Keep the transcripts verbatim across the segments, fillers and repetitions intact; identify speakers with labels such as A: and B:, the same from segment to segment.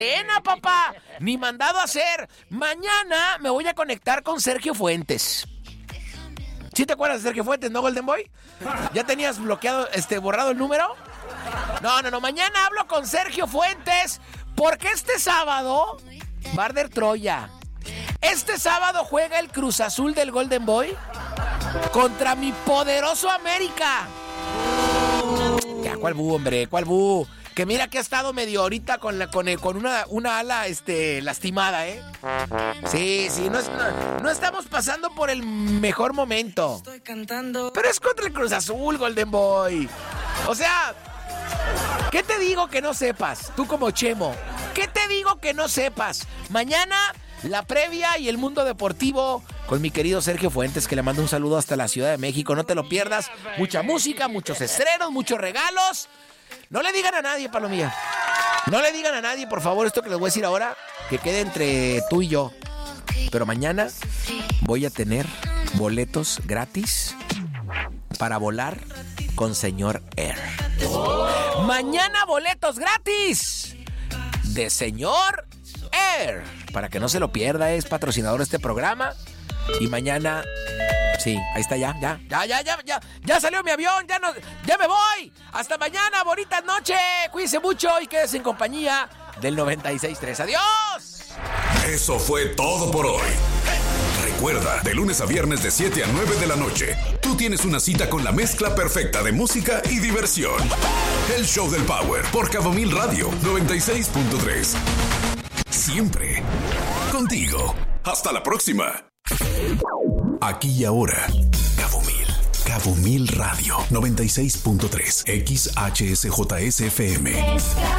A: Ena, papá, ni mandado a hacer. Mañana me voy a conectar con Sergio Fuentes. ¿Sí te acuerdas de Sergio Fuentes, no, Golden Boy? ¿Ya tenías bloqueado, este, borrado el número? No, no, no, mañana hablo con Sergio Fuentes porque este sábado va a arder Troya. Este sábado juega el Cruz Azul del Golden Boy contra mi poderoso América. Ya, ¿cuál bu, hombre? ¿Cuál bu? Que mira que ha estado medio ahorita con la, con, el, con una, una ala este, lastimada, ¿eh? Sí, sí, no, es, no, no estamos pasando por el mejor momento. Estoy cantando. Pero es contra el Cruz Azul, Golden Boy. O sea, ¿qué te digo que no sepas? Tú como Chemo, ¿qué te digo que no sepas? Mañana, la previa y el mundo deportivo con mi querido Sergio Fuentes, que le mando un saludo hasta la Ciudad de México. No te lo pierdas. Mucha música, muchos estrenos, muchos regalos. No le digan a nadie, Palomilla. No le digan a nadie, por favor, esto que les voy a decir ahora, que quede entre tú y yo. Pero mañana voy a tener boletos gratis para volar con señor Air. Mañana boletos gratis de señor Air. Para que no se lo pierda, es patrocinador de este programa. Y mañana... Sí, ahí está ya, ya, ya, ya, ya, ya, ya salió mi avión, ya no, ya me voy. Hasta mañana, bonita noche, cuídense mucho y quédense en compañía del noventa y seis punto tres. ¡Adiós!
B: Eso fue todo por hoy. Recuerda, de lunes a viernes de siete a nueve de la noche, tú tienes una cita con la mezcla perfecta de música y diversión. El Show del Power por Cabo Mil Radio noventa y seis punto tres. Siempre contigo. Hasta la próxima. Aquí y ahora, Cabo Mil. Cabo Mil Radio noventa y seis punto tres. X H S J S F M.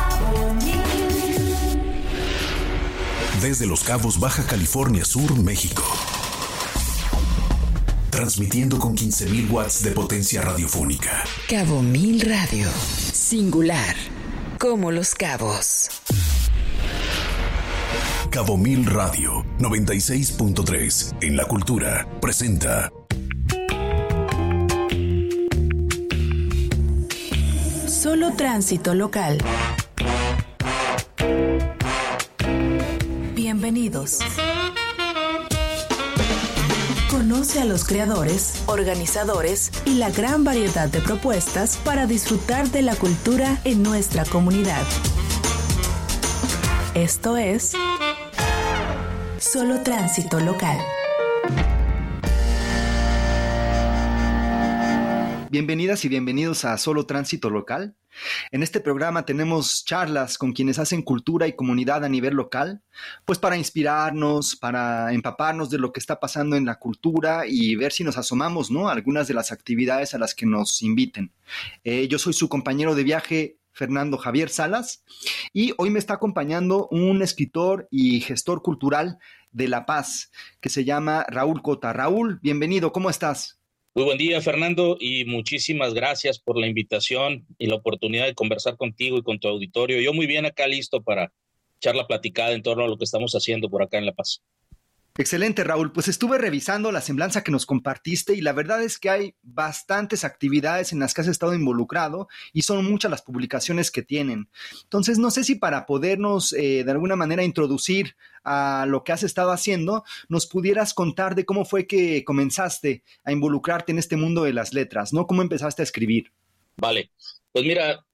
B: Desde Los Cabos, Baja California Sur, México. Transmitiendo con quince mil watts de potencia radiofónica.
C: Cabo Mil Radio. Singular. Como Los Cabos.
B: Cabo Mil Radio noventa y seis punto tres. En la cultura presenta
C: Solo tránsito local. Bienvenidos. Conoce a los creadores, organizadores y la gran variedad de propuestas para disfrutar de la cultura en nuestra comunidad. Esto es Solo tránsito local.
D: Bienvenidas y bienvenidos a Solo Tránsito Local. En este programa tenemos charlas con quienes hacen cultura y comunidad a nivel local, pues para inspirarnos, para empaparnos de lo que está pasando en la cultura y ver si nos asomamos, ¿no?, a algunas de las actividades a las que nos inviten. Eh, yo soy su compañero de viaje, Fernando Javier Salas, y hoy me está acompañando un escritor y gestor cultural de La Paz, que se llama Raúl Cota. Raúl, bienvenido, ¿cómo estás?
E: Muy buen día, Fernando, y muchísimas gracias por la invitación y la oportunidad de conversar contigo y con tu auditorio. Yo muy bien acá listo para echar la platicada en torno a lo que estamos haciendo por acá en La Paz.
D: Excelente, Raúl. Pues estuve revisando la semblanza que nos compartiste y la verdad es que hay bastantes actividades en las que has estado involucrado y son muchas las publicaciones que tienen. Entonces, no sé si para podernos eh, de alguna manera introducir a lo que has estado haciendo, nos pudieras contar de cómo fue que comenzaste a involucrarte en este mundo de las letras, ¿no? ¿Cómo empezaste a escribir?
E: Vale. Pues mira,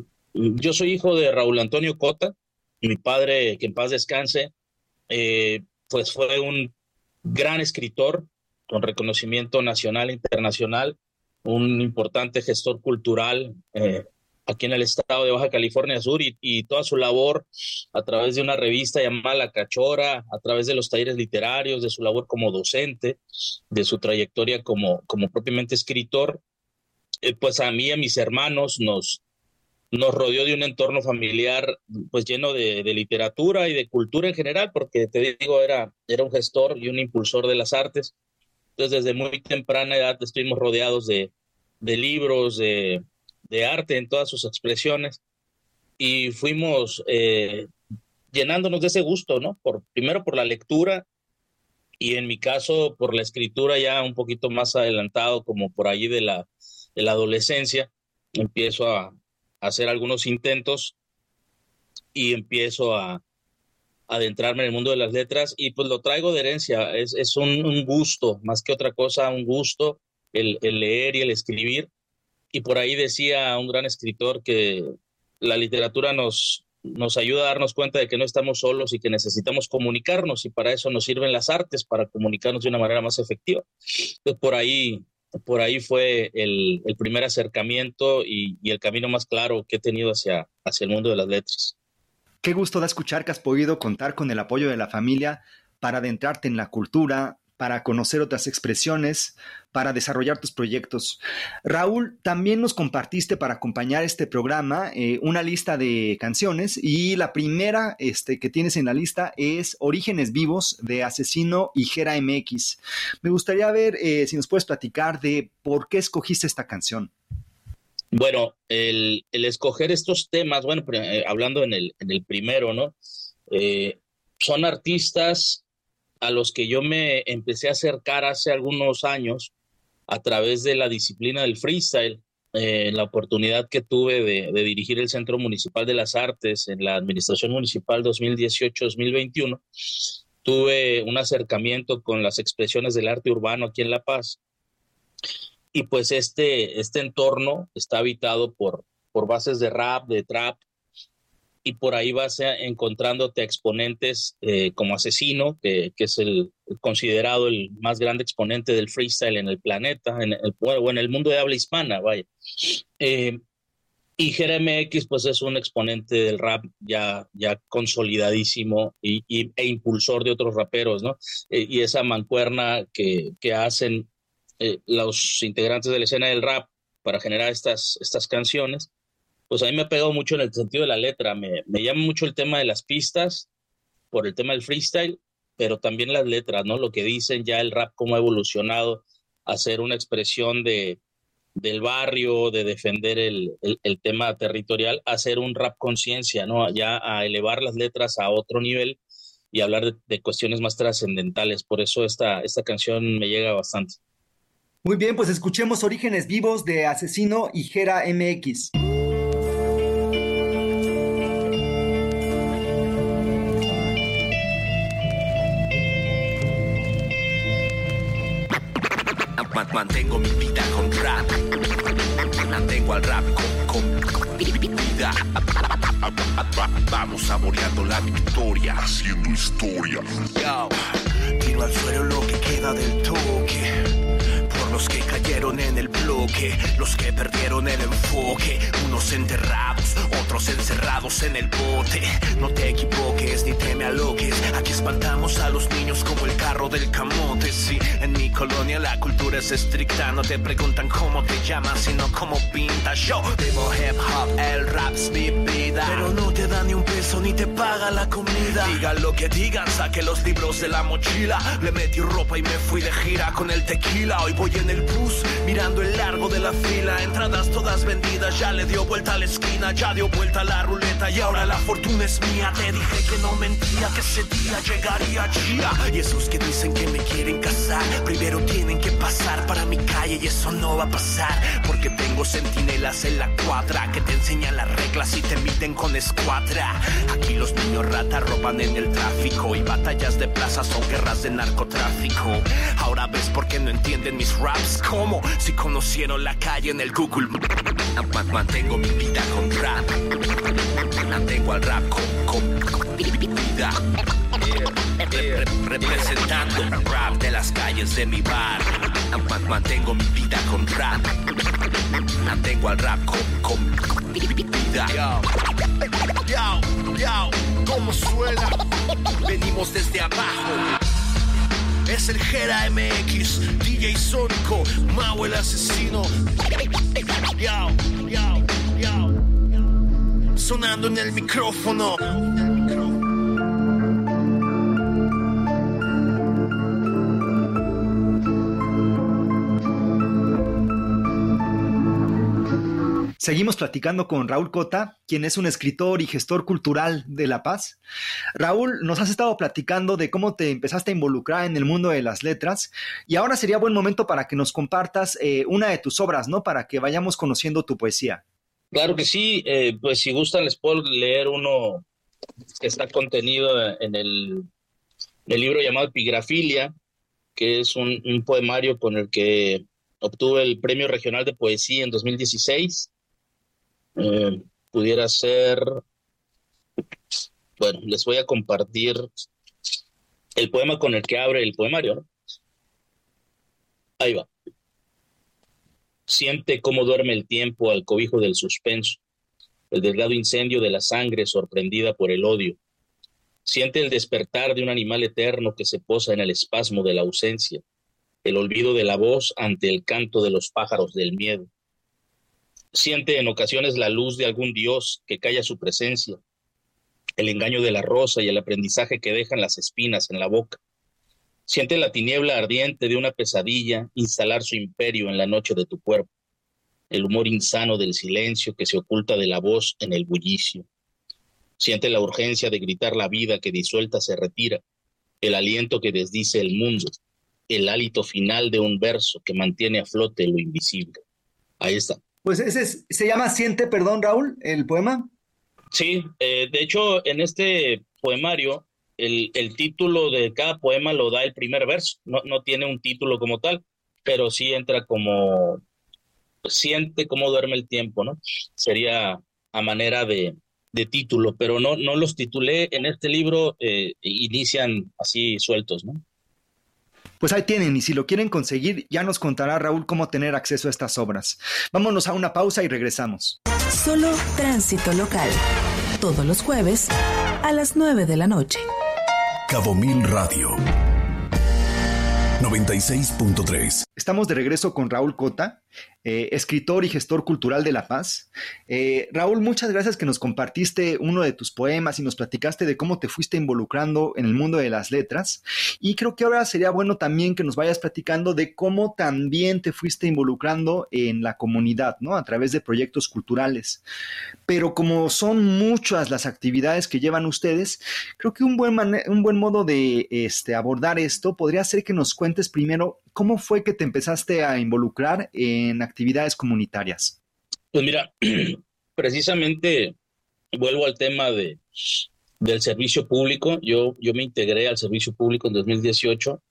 E: yo soy hijo de Raúl Antonio Cota. Mi padre, que en paz descanse, eh, pues fue un gran escritor con reconocimiento nacional e internacional, un importante gestor cultural eh, aquí en el estado de Baja California Sur y, y toda su labor a través de una revista llamada La Cachora, a través de los talleres literarios, de su labor como docente, de su trayectoria como, como propiamente escritor, eh, pues a mí y a mis hermanos nos... nos rodeó de un entorno familiar pues lleno de, de literatura y de cultura en general, porque te digo, era, era un gestor y un impulsor de las artes. Entonces, desde muy temprana edad estuvimos rodeados de, de libros, de, de arte en todas sus expresiones, y fuimos eh, llenándonos de ese gusto, ¿no? Por, primero por la lectura, y en mi caso por la escritura ya un poquito más adelantado, como por allí de la, de la adolescencia, empiezo a hacer algunos intentos y empiezo a, adentrarme en el mundo de las letras y pues lo traigo de herencia, es, es un, un gusto, más que otra cosa, un gusto el, el leer y el escribir. Y por ahí decía un gran escritor que la literatura nos, nos ayuda a darnos cuenta de que no estamos solos y que necesitamos comunicarnos, y para eso nos sirven las artes, para comunicarnos de una manera más efectiva. Entonces, por ahí, por ahí fue el, el primer acercamiento y, y el camino más claro que he tenido hacia, hacia el mundo de las letras.
D: Qué gusto da escuchar que has podido contar con el apoyo de la familia para adentrarte en la cultura, para conocer otras expresiones, para desarrollar tus proyectos. Raúl, también nos compartiste para acompañar este programa eh, una lista de canciones, y la primera este, que tienes en la lista es Orígenes Vivos de Asesino y Jera M X. Me gustaría ver eh, si nos puedes platicar de por qué escogiste esta canción.
E: Bueno, el, el escoger estos temas, bueno, eh, hablando en el, en el primero, ¿no? Eh, son artistas a los que yo me empecé a acercar hace algunos años a través de la disciplina del freestyle, eh, la oportunidad que tuve de, de dirigir el Centro Municipal de las Artes en la Administración Municipal dos mil dieciocho dos mil veintiuno. Tuve un acercamiento con las expresiones del arte urbano aquí en La Paz. Y pues este, este entorno está habitado por, por bases de rap, de trap, y por ahí vas encontrándote a exponentes eh, como Asesino, que, que es el considerado el más grande exponente del freestyle en el planeta, en el, o en el mundo de habla hispana, vaya. Eh, y Jera M X, pues es un exponente del rap ya, ya consolidadísimo y, y, e impulsor de otros raperos, ¿no? Eh, y esa mancuerna que, que hacen Eh, los integrantes de la escena del rap para generar estas, estas canciones, pues a mí me ha pegado mucho en el sentido de la letra. Me, me llama mucho el tema de las pistas, por el tema del freestyle, pero también las letras, ¿no? Lo que dicen, ya el rap cómo ha evolucionado a ser una expresión de, del barrio, de defender el, el, el tema territorial, a ser un rap conciencia, ¿no? Ya a elevar las letras a otro nivel y hablar de, de cuestiones más trascendentales. Por eso esta, esta canción me llega bastante.
D: Muy bien, pues escuchemos Orígenes Vivos de Asesino y Jera M X.
F: Mantengo mi vida con rap, mantengo al rap con, con vida. Vamos saboreando la victoria, haciendo historia. Yo, tiro al suelo lo que queda del toque. Los que cayeron en el bloque, los que perdieron el enfoque, unos enterrados, otros encerrados en el bote. No te equivoques ni te me aloques, aquí espantamos a los niños como el carro del camote. Sí, en mi colonia la cultura es estricta, no te preguntan cómo te llamas, sino cómo pintas. Yo vivo hip hop, el rap es mi vida, pero no te da ni un peso ni te paga la comida. Digan lo que digan, saqué los libros de la mochila, le metí ropa y me fui de gira con el tequila. Hoy voy en el bus, mirando el largo de la fila, entradas todas vendidas, ya le dio vuelta a la esquina, ya dio vuelta a la ruleta y ahora la fortuna es mía. Te dije que no mentía, que ese día llegaría chía. Y esos que dicen que me quieren casar, primero tienen que pasar para mi calle y eso no va a pasar, porque tengo centinelas en la cuadra que te enseñan las reglas y te miden con escuadra. Aquí los niños ratas roban en el tráfico y batallas de plaza son guerras de narcotráfico. Ahora ves por qué no entienden mis raps. ¿Cómo? Si conocieron la calle en el Google. Mantengo mi vida con rap, mantengo al rap con, con, con vida. Yeah, yeah. Representando el rap de las calles de mi bar. Mantengo mi vida con rap, mantengo al rap con, con, con vida. Yo, yo, yo, ¿cómo suena? Venimos desde abajo. Es el Jera M X, D J Sónico, Mau el asesino. Yo, yo, yo. Sonando en el micrófono.
D: Seguimos platicando con Raúl Cota, quien es un escritor y gestor cultural de La Paz. Raúl, nos has estado platicando de cómo te empezaste a involucrar en el mundo de las letras y ahora sería buen momento para que nos compartas eh, una de tus obras, ¿no? Para que vayamos conociendo tu poesía.
E: Claro que sí, eh, pues si gustan les puedo leer uno que está contenido en el, en el libro llamado Epigrafilia, que es un, un poemario con el que obtuve el Premio Regional de Poesía en dos mil dieciséis. Eh, pudiera ser... Bueno, les voy a compartir el poema con el que abre el poemario, ¿no? Ahí va. Siente cómo duerme el tiempo al cobijo del suspenso, el delgado incendio de la sangre sorprendida por el odio. Siente el despertar de un animal eterno que se posa en el espasmo de la ausencia, el olvido de la voz ante el canto de los pájaros del miedo. Siente en ocasiones la luz de algún dios que calla su presencia, el engaño de la rosa y el aprendizaje que dejan las espinas en la boca. Siente la tiniebla ardiente de una pesadilla instalar su imperio en la noche de tu cuerpo, el humor insano del silencio que se oculta de la voz en el bullicio. Siente la urgencia de gritar la vida que disuelta se retira, el aliento que desdice el mundo, el hálito final de un verso que mantiene a flote lo invisible. Ahí está.
D: Pues ese es, se llama Siente, perdón, Raúl, el poema.
E: Sí, eh, de hecho, en este poemario, el, el título de cada poema lo da el primer verso. No, no tiene un título como tal, pero sí entra como siente cómo duerme el tiempo, ¿no? Sería a manera de, de título, pero no, no los titulé en este libro, eh, inician así sueltos, ¿no?
D: Pues ahí tienen, y si lo quieren conseguir, ya nos contará Raúl cómo tener acceso a estas obras. Vámonos a una pausa y regresamos.
C: Solo Tránsito Local, todos los jueves a las nueve de la noche.
B: Cabo Mil Radio noventa y seis punto tres.
D: Estamos de regreso con Raúl Cota, eh, escritor y gestor cultural de La Paz. Eh, Raúl, muchas gracias que nos compartiste uno de tus poemas y nos platicaste de cómo te fuiste involucrando en el mundo de las letras. Y creo que ahora sería bueno también que nos vayas platicando de cómo también te fuiste involucrando en la comunidad, ¿no? A través de proyectos culturales. Pero como son muchas las actividades que llevan ustedes, creo que un buen, man- un buen modo de este, abordar esto podría ser que nos cuentes primero cómo fue que te empezaste a involucrar en actividades comunitarias.
E: Pues mira, precisamente vuelvo al tema de, del servicio público. Yo, yo me integré al servicio público en dos mil dieciocho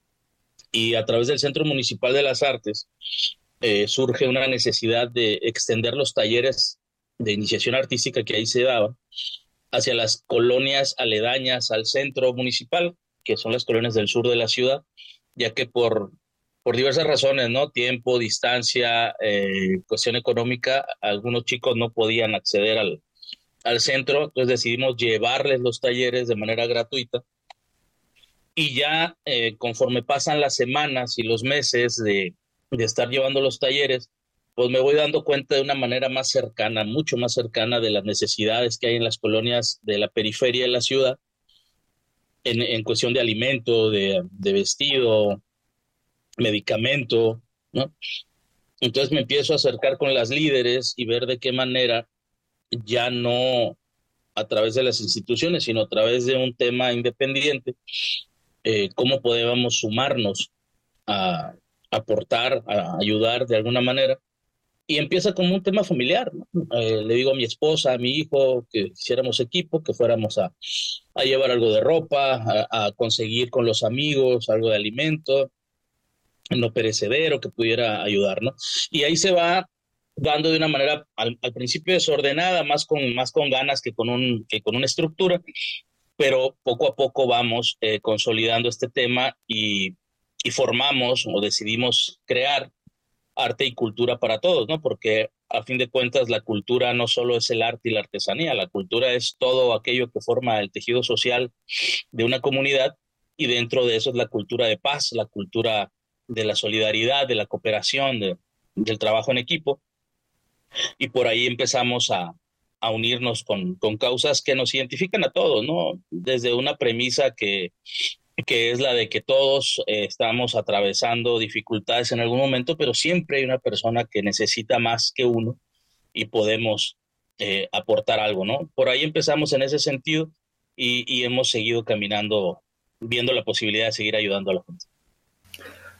E: y a través del Centro Municipal de las Artes eh, surge una necesidad de extender los talleres de iniciación artística que ahí se daban hacia las colonias aledañas al centro municipal, que son las colonias del sur de la ciudad, ya que por, por diversas razones, ¿no? Tiempo, distancia, eh, cuestión económica, algunos chicos no podían acceder al, al centro, entonces decidimos llevarles los talleres de manera gratuita. Y ya eh, conforme pasan las semanas y los meses de, de estar llevando los talleres, pues me voy dando cuenta de una manera más cercana, mucho más cercana de las necesidades que hay en las colonias de la periferia de la ciudad, en, en cuestión de alimento, de, de vestido, medicamento, ¿no? Entonces me empiezo a acercar con las líderes y ver de qué manera ya no a través de las instituciones, sino a través de un tema independiente, eh, cómo podíamos sumarnos a aportar, a ayudar de alguna manera. Y empieza como un tema familiar, ¿no? Eh, le digo a mi esposa, a mi hijo, que hiciéramos equipo, que fuéramos a, a llevar algo de ropa, a, a conseguir con los amigos algo de alimento, no perecedero, que pudiera ayudar, ¿no? Y ahí se va dando de una manera, al, al principio desordenada, más con, más con ganas que con, un, que con una estructura, pero poco a poco vamos eh, consolidando este tema y, y formamos o decidimos crear arte y cultura para todos, ¿no? Porque a fin de cuentas la cultura no solo es el arte y la artesanía, la cultura es todo aquello que forma el tejido social de una comunidad, y dentro de eso es la cultura de paz, la cultura de la solidaridad, de la cooperación, de, del trabajo en equipo, y por ahí empezamos a, a unirnos con, con causas que nos identifican a todos, ¿no? Desde una premisa que que es la de que todos eh, estamos atravesando dificultades en algún momento, pero siempre hay una persona que necesita más que uno y podemos eh, aportar algo, ¿no? Por ahí empezamos en ese sentido y, y hemos seguido caminando, viendo la posibilidad de seguir ayudando a la gente.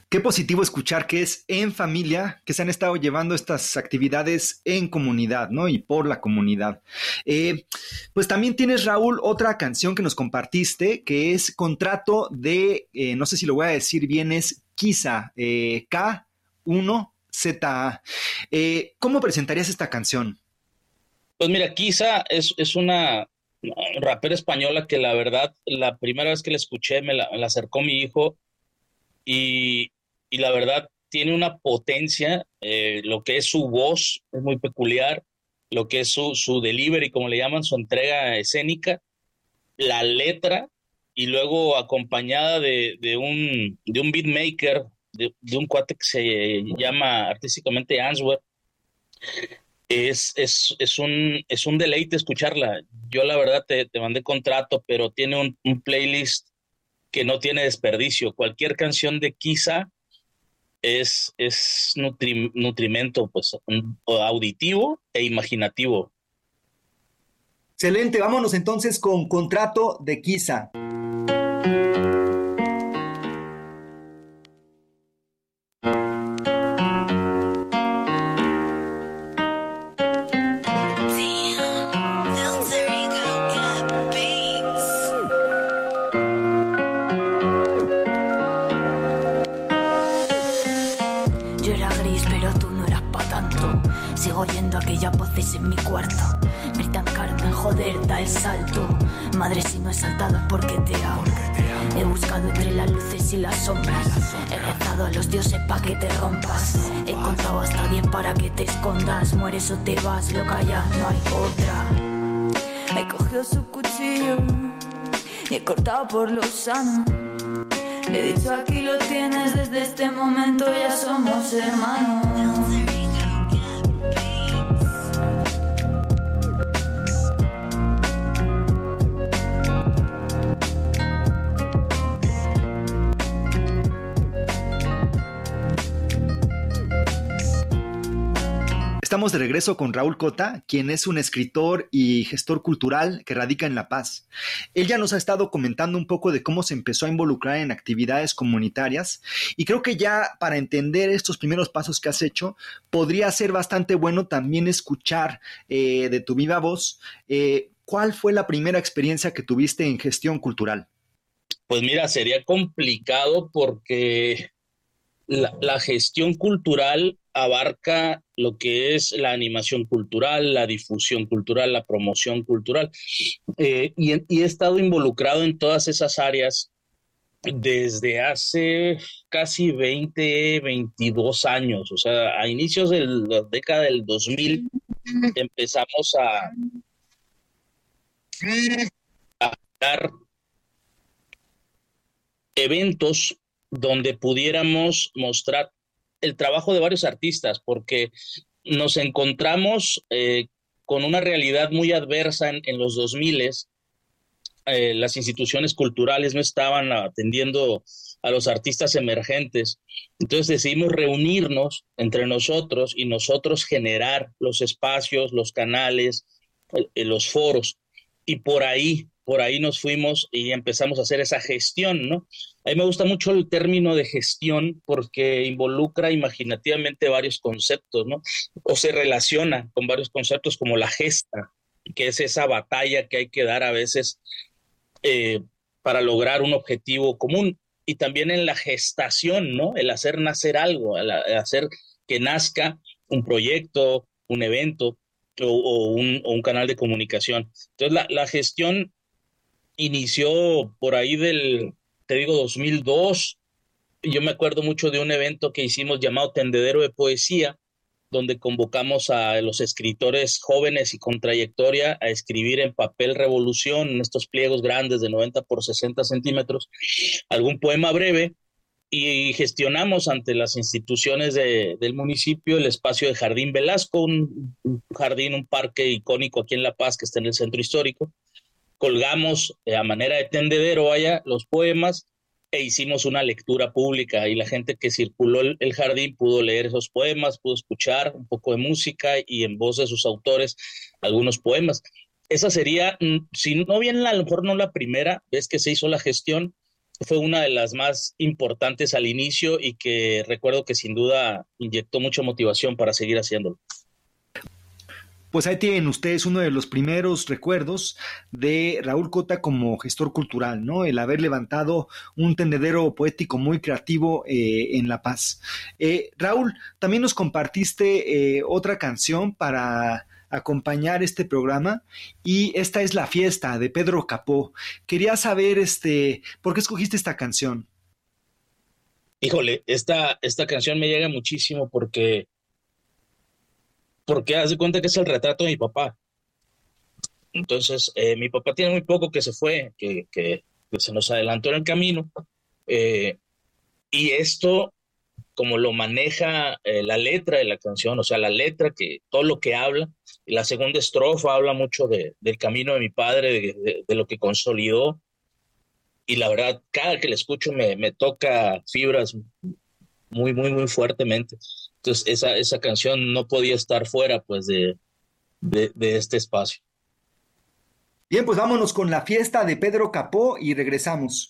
D: Qué positivo escuchar que es en familia, que se han estado llevando estas actividades en comunidad, ¿no? Y por la comunidad. Eh, pues también tienes, Raúl, otra canción que nos compartiste, que es Contrato de, eh, no sé si lo voy a decir bien, es Kisa, eh, K uno Z A. Eh, ¿Cómo presentarías esta canción?
E: Pues mira, Kisa es, es una rapera española que la verdad, la primera vez que la escuché me la, me la acercó mi hijo y... y la verdad tiene una potencia, eh, lo que es su voz es muy peculiar, lo que es su, su delivery, como le llaman, su entrega escénica, la letra, y luego acompañada de, de, un, de un beatmaker, de, de un cuate que se llama artísticamente Answer. Es, es, es, un, es un deleite escucharla. Yo la verdad te, te mandé Contrato, pero tiene un, un playlist que no tiene desperdicio. Cualquier canción de Kisa es, es nutri, nutrimento pues, auditivo e imaginativo.
D: Excelente, vámonos entonces con Contrato de Kisa.
G: Oyendo aquellas voces en mi cuarto, gritan Carmen, joder, da el salto. Madre, si no he saltado es porque te amo. He buscado entre las luces y las sombras, he rezado a los dioses pa' que te rompas. He contado hasta diez para que te escondas. Mueres o te vas, loca, ya no hay otra. He cogido su cuchillo y he cortado por lo sano. Le he dicho aquí lo tienes, desde este momento ya somos hermanos.
D: Estamos de regreso con Raúl Cota, quien es un escritor y gestor cultural que radica en La Paz. Él ya nos ha estado comentando un poco de cómo se empezó a involucrar en actividades comunitarias y creo que ya para entender estos primeros pasos que has hecho, podría ser bastante bueno también escuchar eh, de tu viva voz eh, cuál fue la primera experiencia que tuviste en gestión cultural.
E: Pues mira, sería complicado porque la, la gestión cultural abarca lo que es la animación cultural, la difusión cultural, la promoción cultural. Eh, y, y he estado involucrado en todas esas áreas desde hace casi veinte, veintidós años. O sea, a inicios de la década del dos mil empezamos a, a dar eventos donde pudiéramos mostrar el trabajo de varios artistas, porque nos encontramos eh, con una realidad muy adversa en, en los dos miles. Eh, las instituciones culturales no estaban atendiendo a los artistas emergentes. Entonces decidimos reunirnos entre nosotros y nosotros generar los espacios, los canales, eh, los foros. Y por ahí, por ahí nos fuimos y empezamos a hacer esa gestión, ¿no? A mí me gusta mucho el término de gestión porque involucra imaginativamente varios conceptos, ¿no? O se relaciona con varios conceptos como la gesta, que es esa batalla que hay que dar a veces eh, para lograr un objetivo común. Y también en la gestación, ¿no? El hacer nacer algo, el hacer que nazca un proyecto, un evento o, o, un, o un canal de comunicación. Entonces la, la gestión inició por ahí del, te digo, dos mil dos. Yo me acuerdo mucho de un evento que hicimos llamado Tendedero de Poesía, donde convocamos a los escritores jóvenes y con trayectoria a escribir en papel revolución, en estos pliegos grandes de noventa por sesenta centímetros, algún poema breve, y gestionamos ante las instituciones de, del municipio el espacio de Jardín Velasco, un, un jardín, un parque icónico aquí en La Paz que está en el centro histórico. Colgamos eh, a manera de tendedero allá los poemas e hicimos una lectura pública y la gente que circuló el, el jardín pudo leer esos poemas, pudo escuchar un poco de música y en voz de sus autores algunos poemas. Esa sería, si no bien a lo mejor no la primera vez que se hizo la gestión, fue una de las más importantes al inicio y que recuerdo que sin duda inyectó mucha motivación para seguir haciéndolo.
D: Pues ahí tienen ustedes uno de los primeros recuerdos de Raúl Cota como gestor cultural, ¿no? El haber levantado un tendedero poético muy creativo eh, en La Paz. Eh, Raúl, también nos compartiste eh, otra canción para acompañar este programa, y esta es La Fiesta de Pedro Capó. Quería saber, este, ¿por qué escogiste esta canción?
E: Híjole, esta, esta canción me llega muchísimo porque porque haz de cuenta que es el retrato de mi papá. Entonces, eh, mi papá tiene muy poco que se fue, que, que, que se nos adelantó en el camino, eh, y esto, como lo maneja eh, la letra de la canción, o sea, la letra, que todo lo que habla, y la segunda estrofa habla mucho de, del camino de mi padre, de, de, de lo que consolidó, y la verdad, cada que la escucho me, me toca fibras muy, muy, muy fuertemente. Entonces, esa, esa canción no podía estar fuera, pues, de, de, de este espacio.
D: Bien, pues vámonos con La Fiesta de Pedro Capó y regresamos.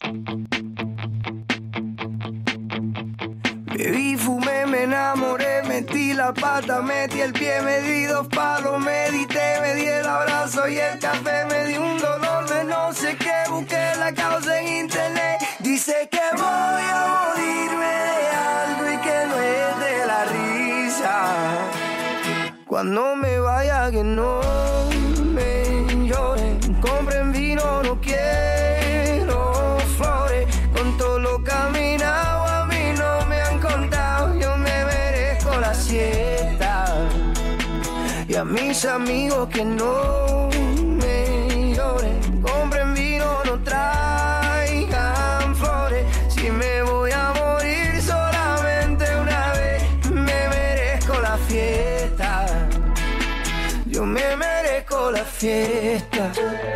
H: Bebí, fumé, me enamoré, metí la pata, metí el pie, me di dos palos, medité, me di el abrazo y el café, me di un dolor de no sé qué, busqué la causa en internet, dice que voy a morirme de algo y que no es de la risa, cuando me vaya que no me lloren, compren vino, no quiero flores, con todo lo caminado a mí no me han contado, yo me merezco la siesta, y a mis amigos que no me lloren, compren vino, no traigan flores, si me voy a morir solamente una vez, me merezco la fiesta, yo me merezco la fiesta.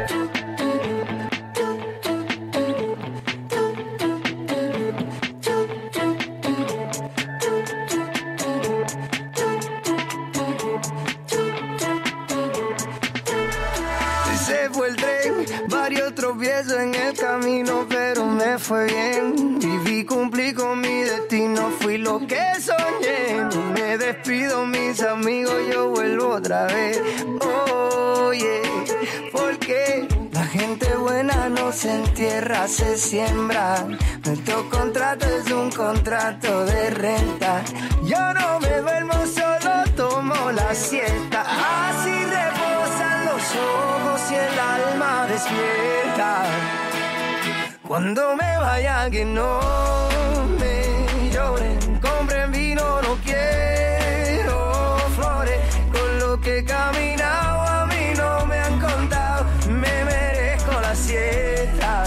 H: Tropiezo en el camino, pero me fue bien. Viví, cumplí con mi destino, fui lo que soñé. No me despido, mis amigos, yo vuelvo otra vez. Oye, porque la gente buena no se entierra, se siembra. Nuestro contrato es un contrato de renta. Yo no me duermo, solo tomo la siesta. Así reposan los ojos y el alma despierta. Cuando me vaya que no me lloren, compren vino, no quiero flores, con lo que he caminado a mí no me han contado, me merezco la siesta,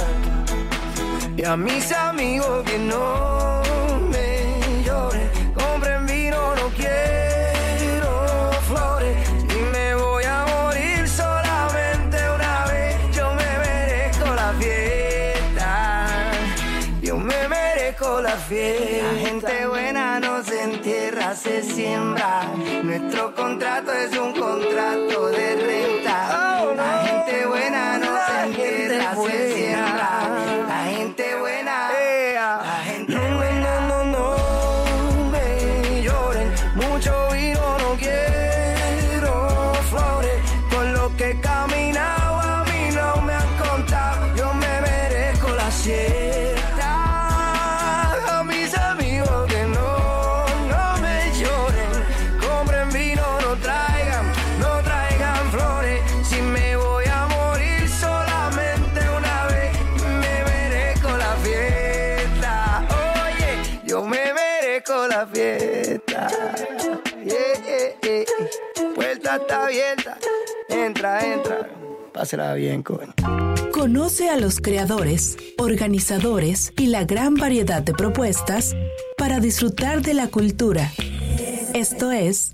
H: y a mis amigos que no me lloren, compren vino, no quiero flores, y me voy a morir solamente una vez, yo me merezco la fiesta, yo me merezco la fiesta. La gente buena no se entierra, se siembra, nuestro contrato es un contrato de renta. Oh, no. La gente buena no la se entierra, se siembra, la gente buena, yeah. La gente no, buena no, no, no me lloren, mucho vino no quiero flores, con lo que he caminado a mí no me han contado, yo me merezco la siesta. A mis amigos que no, no me lloren, compren vino, no traigan, no traigan flores, si me voy a morir solamente una vez, me merezco la fiesta. Oye, yo me merezco la fiesta. Yeah, yeah, yeah. Puerta está abierta, entra, entra, pásela bien, coño.
C: Conoce a los creadores, organizadores y la gran variedad de propuestas para disfrutar de la cultura. Esto es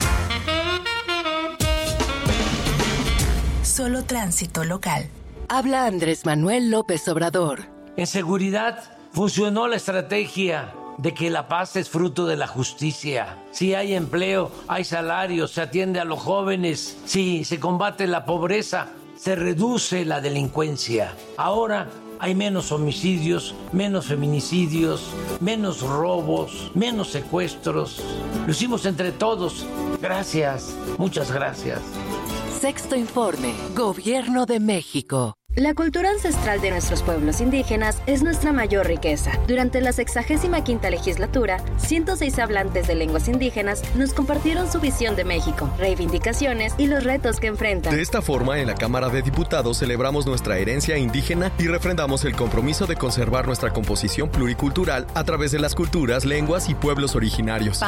C: Solo Tránsito Local.
I: Habla Andrés Manuel López Obrador.
J: En seguridad funcionó la estrategia de que la paz es fruto de la justicia. Si hay empleo, hay salarios, se atiende a los jóvenes, si se combate la pobreza, se reduce la delincuencia. Ahora hay menos homicidios, menos feminicidios, menos robos, menos secuestros. Lo hicimos entre todos. Gracias, muchas gracias.
I: Sexto Informe, Gobierno de México.
K: La cultura ancestral de nuestros pueblos indígenas es nuestra mayor riqueza. Durante la sexagésima quinta legislatura, ciento seis hablantes de lenguas indígenas nos compartieron su visión de México, reivindicaciones y los retos que enfrentan.
L: De esta forma, en la Cámara de Diputados celebramos nuestra herencia indígena y refrendamos el compromiso de conservar nuestra composición pluricultural a través de las culturas, lenguas y pueblos originarios.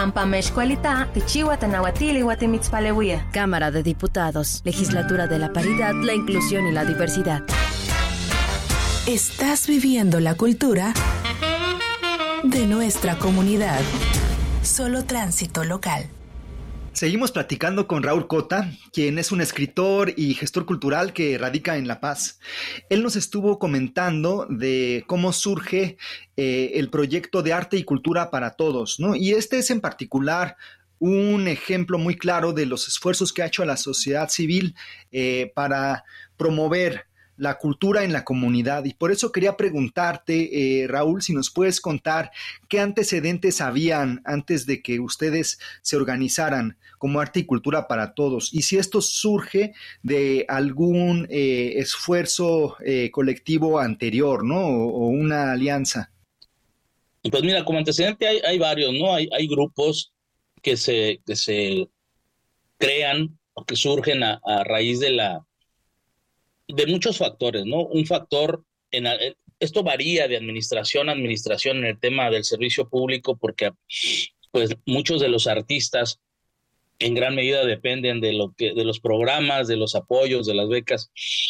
K: Cámara de Diputados, Legislatura de la Paridad, la Inclusión y la Diversidad.
C: Estás viviendo la cultura de nuestra comunidad. Solo Tránsito Local.
D: Seguimos platicando con Raúl Cota, quien es un escritor y gestor cultural que radica en La Paz. Él nos estuvo comentando de cómo surge eh, el proyecto de arte y cultura para todos, ¿no? Y este es en particular un ejemplo muy claro de los esfuerzos que ha hecho la sociedad civil eh, para promover la cultura en la comunidad. Y por eso quería preguntarte, eh, Raúl, si nos puedes contar qué antecedentes habían antes de que ustedes se organizaran como Arte y Cultura para Todos, y si esto surge de algún eh, esfuerzo eh, colectivo anterior, ¿no? O, o una alianza.
E: Pues mira, como antecedente hay, hay varios, ¿no? Hay, hay grupos que se, que se crean o que surgen a, a raíz de la de muchos factores, ¿no? Un factor, en esto varía de administración a administración en el tema del servicio público, porque pues muchos de los artistas en gran medida dependen de lo que, de los programas, de los apoyos, de las becas,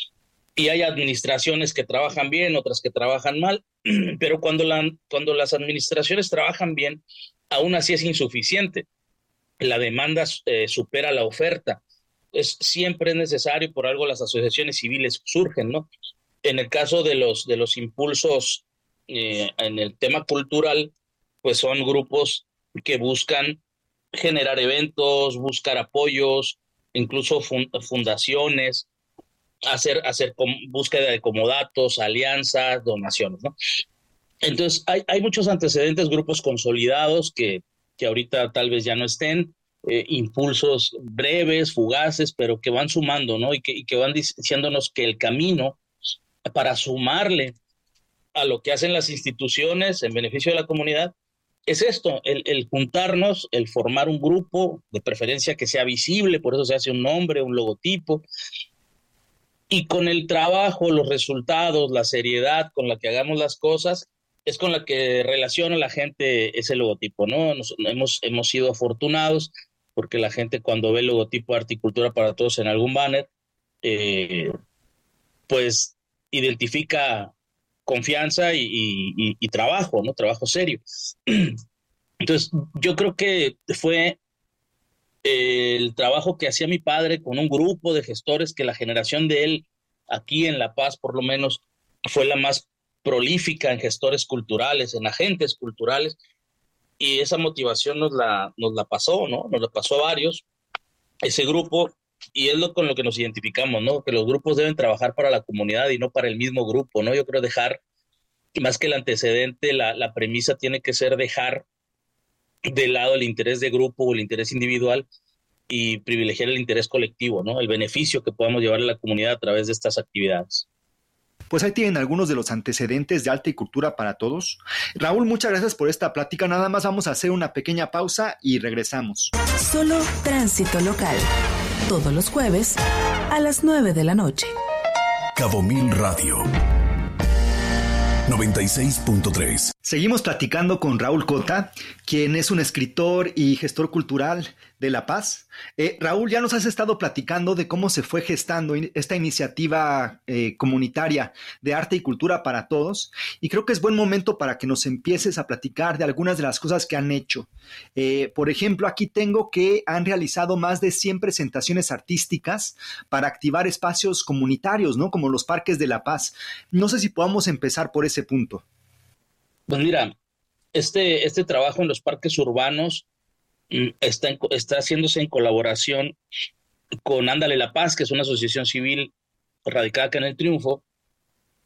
E: y hay administraciones que trabajan bien, otras que trabajan mal, pero cuando, la, cuando las administraciones trabajan bien, aún así es insuficiente. La demanda eh, supera la oferta. Es, siempre es necesario, por algo las asociaciones civiles surgen, ¿no? En el caso de los, de los impulsos eh, en el tema cultural, pues son grupos que buscan generar eventos, buscar apoyos, incluso fun- fundaciones, hacer, hacer com- búsqueda de comodatos, alianzas, donaciones, ¿no? Entonces hay, hay muchos antecedentes, grupos consolidados que, que ahorita tal vez ya no estén, Eh, impulsos breves, fugaces, pero que van sumando, ¿no? Y que, y que van diciéndonos que el camino para sumarle a lo que hacen las instituciones en beneficio de la comunidad es esto, el, el juntarnos, el formar un grupo, de preferencia que sea visible, por eso se hace un nombre, un logotipo, y con el trabajo, los resultados, la seriedad con la que hagamos las cosas, es con la que relaciona la gente ese logotipo, ¿no? Nos, hemos, hemos sido afortunados porque la gente cuando ve el logotipo Arte y Cultura para Todos en algún banner, eh, pues identifica confianza y, y, y trabajo, ¿no? Trabajo serio. Entonces, yo creo que fue el trabajo que hacía mi padre con un grupo de gestores que la generación de él, aquí en La Paz por lo menos, fue la más prolífica en gestores culturales, en agentes culturales, y esa motivación nos la, nos la pasó, ¿no? Nos la pasó a varios, ese grupo, y es lo con lo que nos identificamos, ¿no? Que los grupos deben trabajar para la comunidad y no para el mismo grupo, ¿no? Yo creo dejar, más que el antecedente, la, la premisa tiene que ser dejar de lado el interés de grupo o el interés individual y privilegiar el interés colectivo, ¿no? El beneficio que podamos llevar a la comunidad a través de estas actividades.
D: Pues ahí tienen algunos de los antecedentes de Arte y Cultura para Todos. Raúl, muchas gracias por esta plática. Nada más vamos a hacer una pequeña pausa y regresamos.
C: Solo Tránsito Local. Todos los jueves a las nueve de la noche.
B: Cabo Mil Radio noventa y seis punto tres.
D: Seguimos platicando con Raúl Cota, quien es un escritor y gestor cultural de La Paz. Eh, Raúl, ya nos has estado platicando de cómo se fue gestando esta iniciativa eh, comunitaria de arte y cultura para todos, y creo que es buen momento para que nos empieces a platicar de algunas de las cosas que han hecho. Eh, por ejemplo, aquí tengo que han realizado más de cien presentaciones artísticas para activar espacios comunitarios, ¿no? Como los parques de La Paz. No sé si podamos empezar por ese punto.
E: Pues mira, este, este trabajo en los parques urbanos Está, en, está haciéndose en colaboración con Ándale La Paz, que es una asociación civil radicada acá en El Triunfo,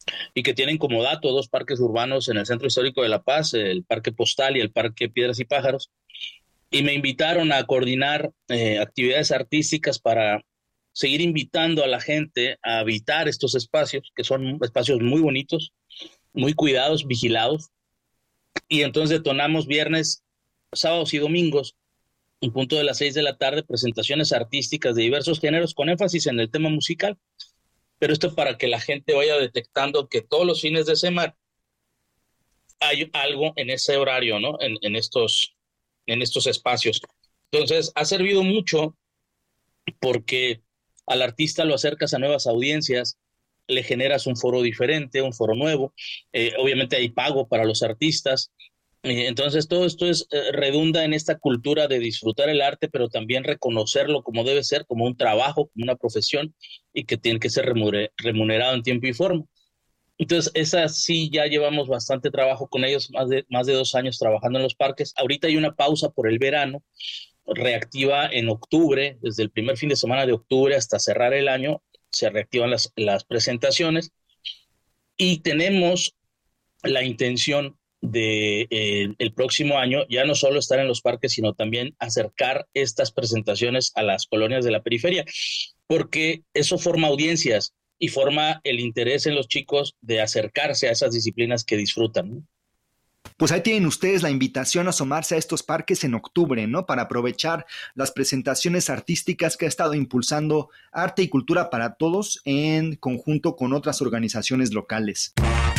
E: y que tienen como dato dos parques urbanos en el Centro Histórico de La Paz, el Parque Postal y el Parque Piedras y Pájaros, y me invitaron a coordinar eh, actividades artísticas para seguir invitando a la gente a habitar estos espacios, que son espacios muy bonitos, muy cuidados, vigilados. Y entonces detonamos viernes, sábados y domingos, en punto de las seis de la tarde, presentaciones artísticas de diversos géneros con énfasis en el tema musical. Pero esto para que la gente vaya detectando que todos los fines de semana hay algo en ese horario, ¿no? En, en, estos, en estos espacios. Entonces, ha servido mucho porque al artista lo acercas a nuevas audiencias, le generas un foro diferente, un foro nuevo. Eh, obviamente hay pago para los artistas. Eh, entonces, todo esto es, eh, redunda en esta cultura de disfrutar el arte, pero también reconocerlo como debe ser, como un trabajo, como una profesión, y que tiene que ser remunerado en tiempo y forma. Entonces, esa sí, ya llevamos bastante trabajo con ellos, más de, más de dos años trabajando en los parques. Ahorita hay una pausa por el verano, reactiva en octubre, desde el primer fin de semana de octubre hasta cerrar el año, se reactivan las, las presentaciones, y tenemos la intención de eh, el próximo año ya no solo estar en los parques, sino también acercar estas presentaciones a las colonias de la periferia, porque eso forma audiencias y forma el interés en los chicos de acercarse a esas disciplinas que disfrutan, ¿no?
D: Pues ahí tienen ustedes la invitación a asomarse a estos parques en octubre, ¿no? Para aprovechar las presentaciones artísticas que ha estado impulsando Arte y Cultura para Todos en conjunto con otras organizaciones locales.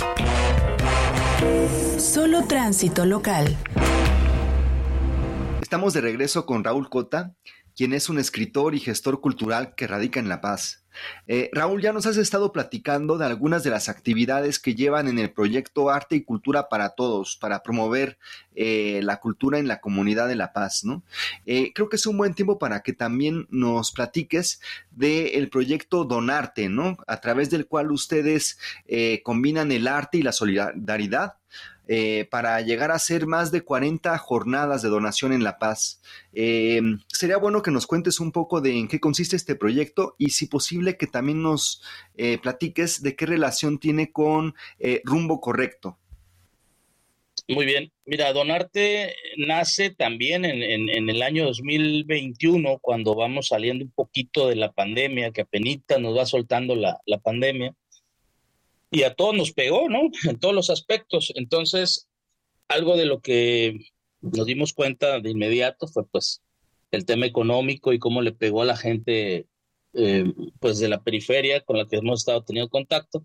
C: Solo Tránsito Local.
D: Estamos de regreso con Raúl Cota, quien es un escritor y gestor cultural que radica en La Paz. Eh, Raúl, ya nos has estado platicando de algunas de las actividades que llevan en el proyecto Arte y Cultura para Todos, para promover eh, la cultura en la comunidad de La Paz, ¿no? Eh, creo que es un buen tiempo para que también nos platiques del proyecto Donarte, ¿no? A través del cual ustedes eh, combinan el arte y la solidaridad Eh, para llegar a hacer más de cuarenta jornadas de donación en La Paz. Eh, sería bueno que nos cuentes un poco de en qué consiste este proyecto y, si posible, que también nos eh, platiques de qué relación tiene con eh, Rumbo Correcto.
E: Muy bien. Mira, Donarte nace también en, en, en el año dos mil veintiuno, cuando vamos saliendo un poquito de la pandemia, que apenas nos va soltando la, la pandemia. Y a todos nos pegó, ¿no? En todos los aspectos. Entonces, algo de lo que nos dimos cuenta de inmediato fue, pues, el tema económico y cómo le pegó a la gente, eh, pues, de la periferia con la que hemos estado teniendo contacto,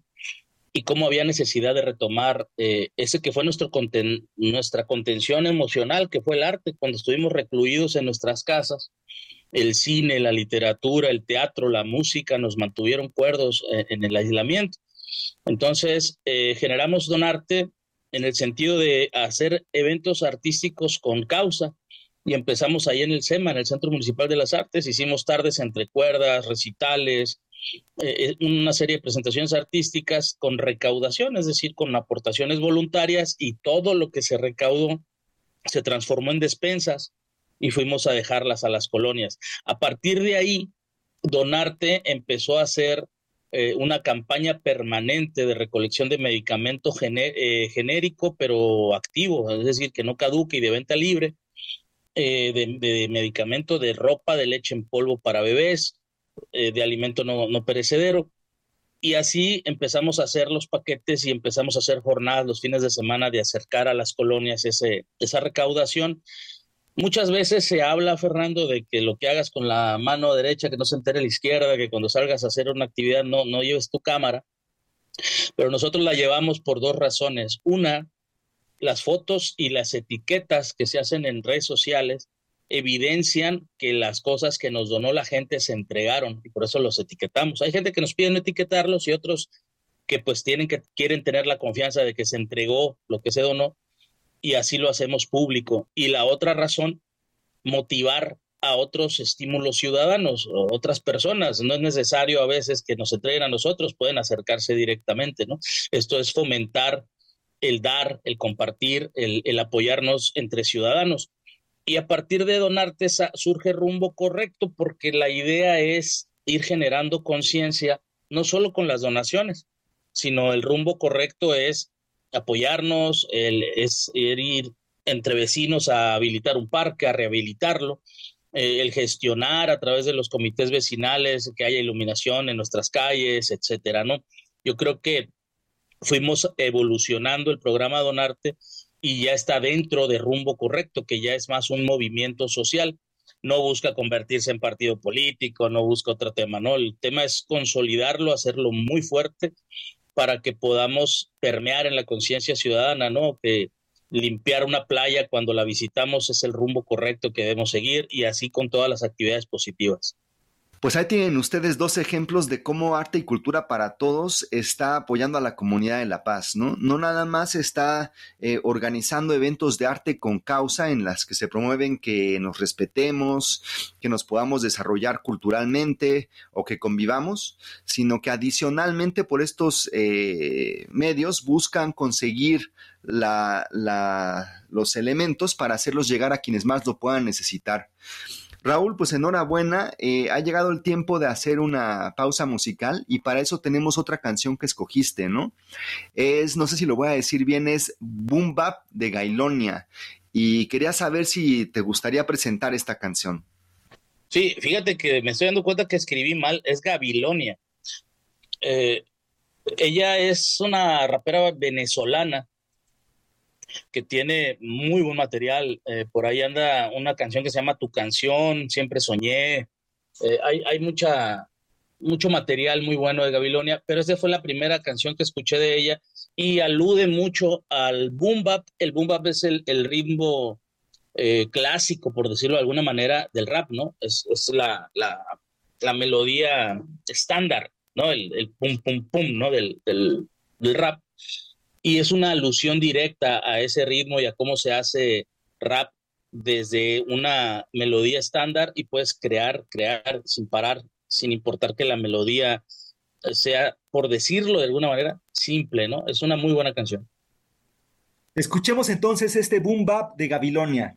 E: y cómo había necesidad de retomar eh, ese que fue nuestro conten- nuestra contención emocional, que fue el arte, cuando estuvimos recluidos en nuestras casas. El cine, la literatura, el teatro, la música nos mantuvieron cuerdos eh, en el aislamiento. Entonces, eh, generamos Donarte en el sentido de hacer eventos artísticos con causa, y empezamos ahí en el SEMA, en el Centro Municipal de las Artes. Hicimos tardes entre cuerdas, recitales, eh, una serie de presentaciones artísticas con recaudación, es decir, con aportaciones voluntarias, y todo lo que se recaudó se transformó en despensas y fuimos a dejarlas a las colonias. A partir de ahí, Donarte empezó a hacer Eh, una campaña permanente de recolección de medicamento gené- eh, genérico, pero activo, es decir, que no caduque y de venta libre, eh, de, de medicamento, de ropa, de leche en polvo para bebés, eh, de alimento no, no perecedero. Y así empezamos a hacer los paquetes y empezamos a hacer jornadas los fines de semana de acercar a las colonias ese, esa recaudación. Muchas veces se habla, Fernando, de que lo que hagas con la mano derecha, que no se entere la izquierda, que cuando salgas a hacer una actividad no, no lleves tu cámara, pero nosotros la llevamos por dos razones. Una, las fotos y las etiquetas que se hacen en redes sociales evidencian que las cosas que nos donó la gente se entregaron, y por eso los etiquetamos. Hay gente que nos pide no etiquetarlos y otros que pues tienen que, quieren tener la confianza de que se entregó lo que se donó, y así lo hacemos público. Y la otra razón, motivar a otros estímulos ciudadanos, o otras personas. No es necesario a veces que nos entreguen a nosotros, pueden acercarse directamente, ¿no? Esto es fomentar el dar, el compartir, el, el apoyarnos entre ciudadanos. Y a partir de Donarte surge Rumbo Correcto, porque la idea es ir generando conciencia, no solo con las donaciones, sino el rumbo correcto es apoyarnos, el, es ir entre vecinos a habilitar un parque, a rehabilitarlo, eh, el gestionar a través de los comités vecinales, que haya iluminación en nuestras calles, etcétera, ¿no? Yo creo que fuimos evolucionando el programa Donarte y ya está dentro de rumbo correcto, que ya es más un movimiento social. No busca convertirse en partido político, no busca otro tema, ¿no? El tema es consolidarlo, hacerlo muy fuerte para que podamos permear en la conciencia ciudadana, ¿no? Que limpiar una playa cuando la visitamos es el rumbo correcto que debemos seguir, y así con todas las actividades positivas.
D: Pues ahí tienen ustedes dos ejemplos de cómo Arte y Cultura para Todos está apoyando a la comunidad de La Paz, ¿no? No nada más está eh, organizando eventos de arte con causa en las que se promueven que nos respetemos, que nos podamos desarrollar culturalmente o que convivamos, sino que adicionalmente por estos eh, medios buscan conseguir la, la, los elementos para hacerlos llegar a quienes más lo puedan necesitar. Raúl, pues enhorabuena, eh, ha llegado el tiempo de hacer una pausa musical y para eso tenemos otra canción que escogiste, ¿no? Es, no sé si lo voy a decir bien, es Boom Bap de Gailonia, y quería saber si te gustaría presentar esta canción.
E: Sí, fíjate que me estoy dando cuenta que escribí mal, es Gabilonia. Eh, ella es una rapera venezolana que tiene muy buen material. Eh, por ahí anda una canción que se llama Tu Canción, Siempre Soñé. Eh, hay hay mucha, mucho material muy bueno de Gabilonia, pero esa fue la primera canción que escuché de ella y alude mucho al boom bap. El boom bap es el, el ritmo eh, clásico, por decirlo de alguna manera, del rap, ¿no? Es, es la, la, la melodía estándar, ¿no? El, el pum, pum, pum, ¿no? Del, del, del rap. Y es una alusión directa a ese ritmo y a cómo se hace rap desde una melodía estándar, y puedes crear, crear sin parar, sin importar que la melodía sea, por decirlo de alguna manera, simple, ¿no? Es una muy buena canción.
D: Escuchemos entonces este Boom Bap de Gabilonia.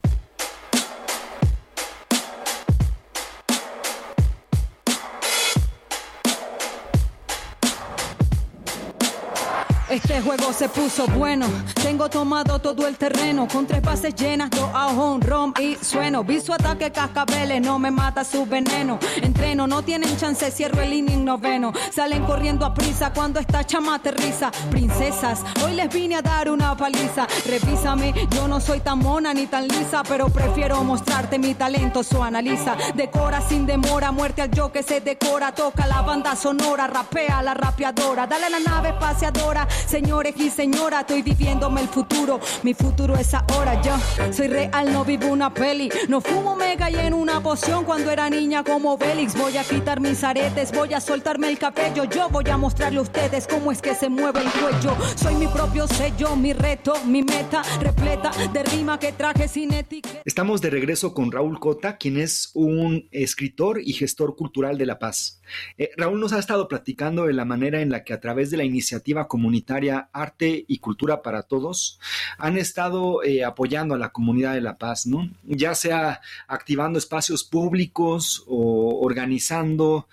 M: Este juego se puso bueno, tengo tomado todo el terreno, con tres bases llenas, dos a un rom y sueno. Vi su ataque cascabeles, no me mata su veneno. Entreno, no tienen chance, cierro el inning noveno. Salen corriendo a prisa cuando esta chama aterriza. Princesas, hoy les vine a dar una paliza. Revísame, yo no soy tan mona ni tan lisa, pero prefiero mostrarte mi talento, so analiza. Decora sin demora, muerte al yo que se decora. Toca la banda sonora, rapea la rapeadora. Dale a la nave espaciadora. Señores y señoras, estoy viviéndome el futuro. Mi futuro es ahora, yo soy real, no vivo una peli. No fumo mega y en una poción cuando era niña como Bélix. Voy a quitar mis aretes, voy a soltarme el cabello. Yo voy a mostrarle a ustedes cómo es que se mueve el cuello. Soy mi propio sello, mi reto, mi meta repleta de rima que traje sin etiqueta.
D: Estamos de regreso con Raúl Cota, quien es un escritor y gestor cultural de La Paz. Eh, Raúl nos ha estado platicando de la manera en la que a través de la iniciativa comunitaria Arte y Cultura para Todos han estado eh, apoyando a la comunidad de La Paz, ¿no? Ya sea activando espacios públicos o organizando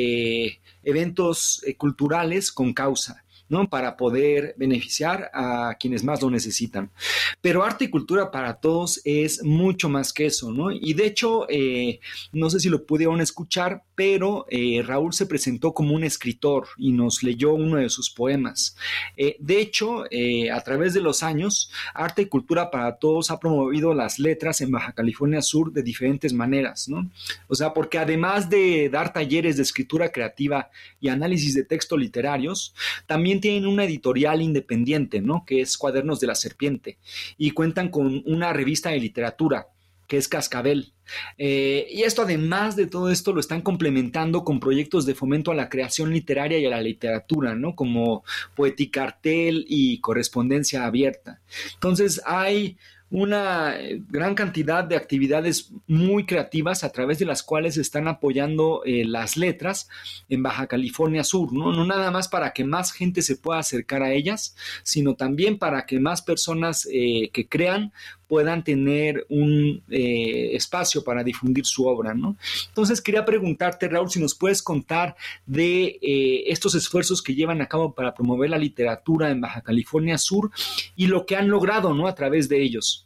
D: eh, eventos eh, culturales con causa, ¿no? Para poder beneficiar a quienes más lo necesitan. Pero Arte y Cultura para Todos es mucho más que eso, ¿no? Y de hecho, eh, no sé si lo pudieron escuchar, pero eh, Raúl se presentó como un escritor y nos leyó uno de sus poemas. Eh, de hecho, eh, a través de los años, Arte y Cultura para Todos ha promovido las letras en Baja California Sur de diferentes maneras, ¿no? O sea, porque además de dar talleres de escritura creativa y análisis de textos literarios, también tienen una editorial independiente, ¿no? Que es Cuadernos de la Serpiente, y cuentan con una revista de literatura que es Cascabel. Eh, y esto, además de todo esto, lo están complementando con proyectos de fomento a la creación literaria y a la literatura, ¿no? Como Poeticartel y Correspondencia Abierta. Entonces hay una gran cantidad de actividades muy creativas a través de las cuales están apoyando eh, las letras en Baja California Sur, ¿no? No nada más para que más gente se pueda acercar a ellas, sino también para que más personas eh, que crean puedan tener un eh, espacio espacio para difundir su obra, ¿no? Entonces quería preguntarte, Raúl, si nos puedes contar de eh, estos esfuerzos que llevan a cabo para promover la literatura en Baja California Sur y lo que han logrado, ¿no?, a través de ellos.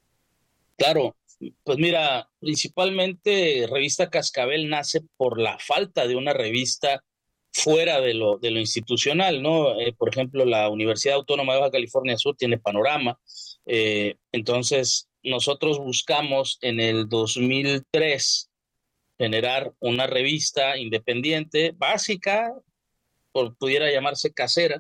E: Claro, pues mira, principalmente Revista Cascabel nace por la falta de una revista fuera de lo, de lo institucional, ¿no? Eh, por ejemplo, la Universidad Autónoma de Baja California Sur tiene Panorama, eh, entonces nosotros buscamos en el dos mil tres generar una revista independiente, básica, por, pudiera llamarse casera,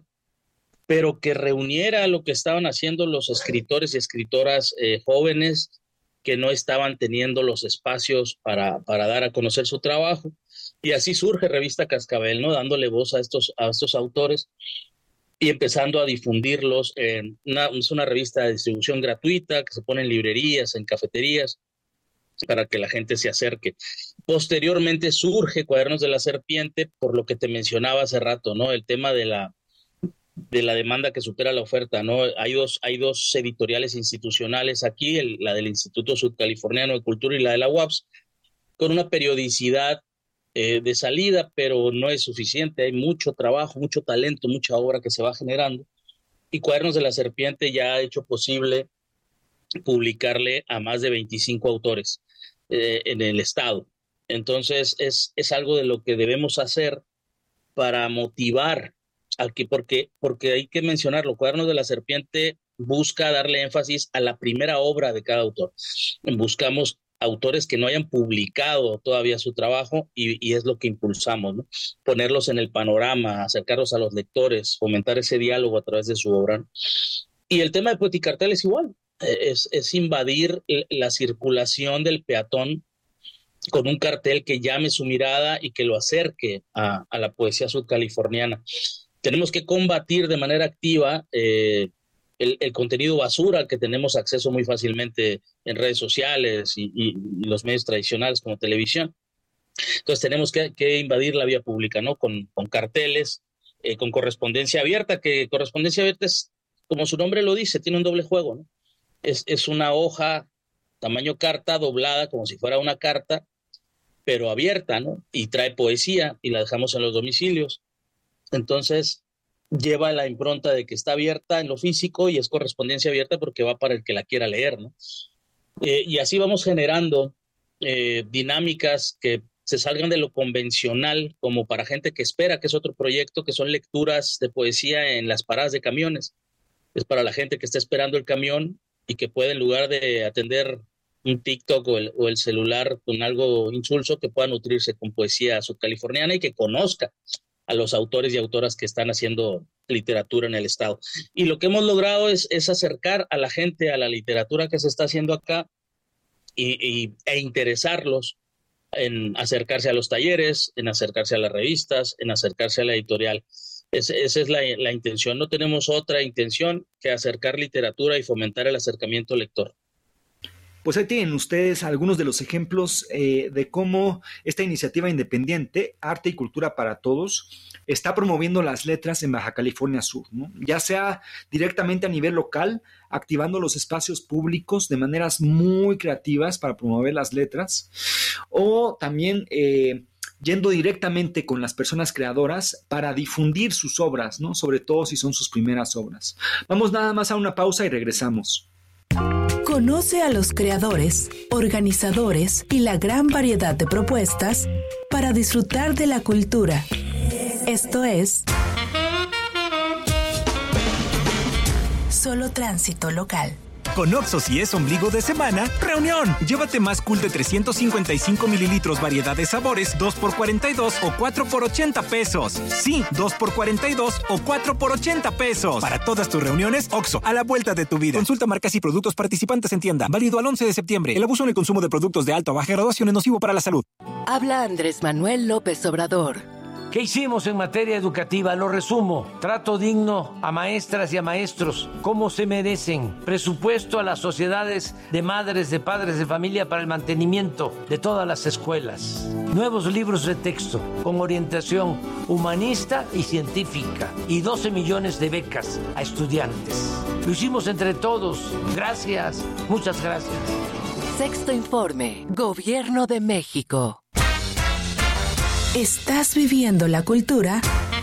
E: pero que reuniera lo que estaban haciendo los escritores y escritoras eh, jóvenes que no estaban teniendo los espacios para, para dar a conocer su trabajo. Y así surge Revista Cascabel, ¿no? Dándole voz a estos, a estos autores y empezando a difundirlos. En una, es una revista de distribución gratuita que se pone en librerías, en cafeterías, para que la gente se acerque. Posteriormente surge Cuadernos de la Serpiente, por lo que te mencionaba hace rato, ¿no? El tema de la, de la demanda que supera la oferta, ¿no? Hay dos, hay dos editoriales institucionales aquí, el, la del Instituto Sudcaliforniano de Cultura y la de la U A P S, con una periodicidad eh, de salida, pero no es suficiente. Hay mucho trabajo, mucho talento, mucha obra que se va generando. Y Cuadernos de la Serpiente ya ha hecho posible publicarle a más de veinticinco autores eh, en el estado. Entonces es, es algo de lo que debemos hacer para motivar al que, porque, porque hay que mencionarlo, Cuadernos de la Serpiente busca darle énfasis a la primera obra de cada autor. Buscamos autores que no hayan publicado todavía su trabajo y, y es lo que impulsamos, ¿no? Ponerlos en el panorama, acercarlos a los lectores, fomentar ese diálogo a través de su obra, ¿no? Y el tema de Poeticartel es igual, es, es invadir la circulación del peatón con un cartel que llame su mirada y que lo acerque a, a la poesía sudcaliforniana. Tenemos que combatir de manera activa eh, el, el contenido basura al que tenemos acceso muy fácilmente en redes sociales y, y, y los medios tradicionales como televisión. Entonces tenemos que, que invadir la vía pública, ¿no? Con, con carteles, eh, con correspondencia abierta, que correspondencia abierta es, como su nombre lo dice, tiene un doble juego, ¿no? Es, es una hoja tamaño carta doblada como si fuera una carta, pero abierta, ¿no? Y trae poesía y la dejamos en los domicilios. Entonces lleva la impronta de que está abierta en lo físico y es correspondencia abierta porque va para el que la quiera leer, ¿no? Eh, y así vamos generando eh, dinámicas que se salgan de lo convencional, como para gente que espera, que es otro proyecto, que son lecturas de poesía en las paradas de camiones. Es para la gente que está esperando el camión y que puede, en lugar de atender un TikTok o el, o el celular con algo insulso, que pueda nutrirse con poesía sudcaliforniana y que conozca a los autores y autoras que están haciendo literatura en el estado. Y lo que hemos logrado es, es acercar a la gente a la literatura que se está haciendo acá y, y, e interesarlos en acercarse a los talleres, en acercarse a las revistas, en acercarse a la editorial. Es, esa es la, la intención. No tenemos otra intención que acercar literatura y fomentar el acercamiento lector.
D: Pues ahí tienen ustedes algunos de los ejemplos eh, de cómo esta iniciativa independiente, Arte y Cultura para Todos, está promoviendo las letras en Baja California Sur, ¿no? Ya sea directamente a nivel local, activando los espacios públicos de maneras muy creativas para promover las letras, o también eh, yendo directamente con las personas creadoras para difundir sus obras, ¿no? Sobre todo si son sus primeras obras. Vamos nada más a una pausa y regresamos.
C: Conoce a los creadores, organizadores y la gran variedad de propuestas para disfrutar de la cultura. Esto es Solo Tránsito Local.
N: Con Oxxo, si es ombligo de semana, reunión. Llévate más cool de trescientos cincuenta y cinco mililitros, variedad de sabores, dos por cuarenta y dos o cuatro por ochenta pesos. Sí, dos por cuarenta y dos o cuatro por ochenta pesos. Para todas tus reuniones, Oxxo, a la vuelta de tu vida. Consulta marcas y productos participantes en tienda. Válido al once de septiembre. El abuso en el consumo de productos de alta o baja graduación es nocivo para la salud.
I: Habla Andrés Manuel López Obrador.
J: ¿Qué hicimos en materia educativa? Lo resumo. Trato digno a maestras y a maestros, como se merecen. Presupuesto a las sociedades de madres, de padres de familia para el mantenimiento de todas las escuelas. Nuevos libros de texto con orientación humanista y científica. Y doce millones de becas a estudiantes. Lo hicimos entre todos. Gracias. Muchas gracias.
I: Sexto Informe, Gobierno de México.
C: Estás viviendo la cultura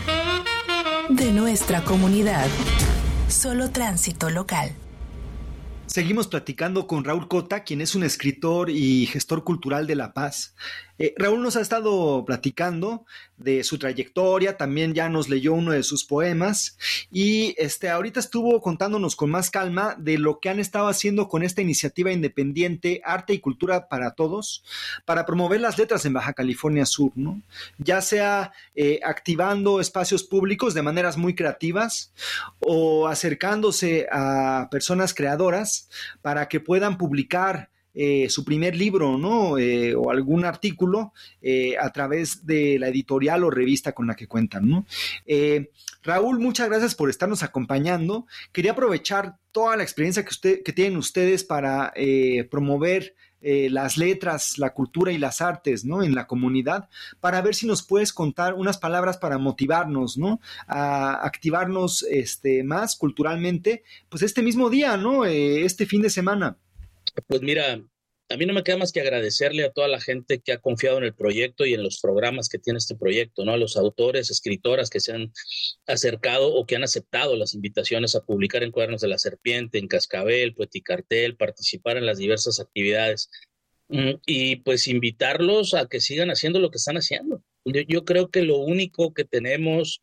C: de nuestra comunidad. Solo Tránsito Local.
D: Seguimos platicando con Raúl Cota, quien es un escritor y gestor cultural de La Paz. Eh, Raúl nos ha estado platicando de su trayectoria, también ya nos leyó uno de sus poemas y este, ahorita estuvo contándonos con más calma de lo que han estado haciendo con esta iniciativa independiente Arte y Cultura para Todos, para promover las letras en Baja California Sur, ¿no? Ya sea eh, activando espacios públicos de maneras muy creativas o acercándose a personas creadoras para que puedan publicar Eh, su primer libro, ¿no? Eh, o algún artículo eh, a través de la editorial o revista con la que cuentan, ¿no? Eh, Raúl, muchas gracias por estarnos acompañando. Quería aprovechar toda la experiencia que, usted, que tienen ustedes para eh, promover eh, las letras, la cultura y las artes, ¿no? En la comunidad, para ver si nos puedes contar unas palabras para motivarnos, ¿no? A activarnos este, más culturalmente, pues este mismo día, ¿no? Eh, este fin de semana.
E: Pues mira, a mí no me queda más que agradecerle a toda la gente que ha confiado en el proyecto y en los programas que tiene este proyecto, ¿no? A los autores, escritoras que se han acercado o que han aceptado las invitaciones a publicar en Cuadernos de la Serpiente, en Cascabel, Poeticartel, participar en las diversas actividades. Y pues invitarlos a que sigan haciendo lo que están haciendo. Yo, yo creo que lo único que tenemos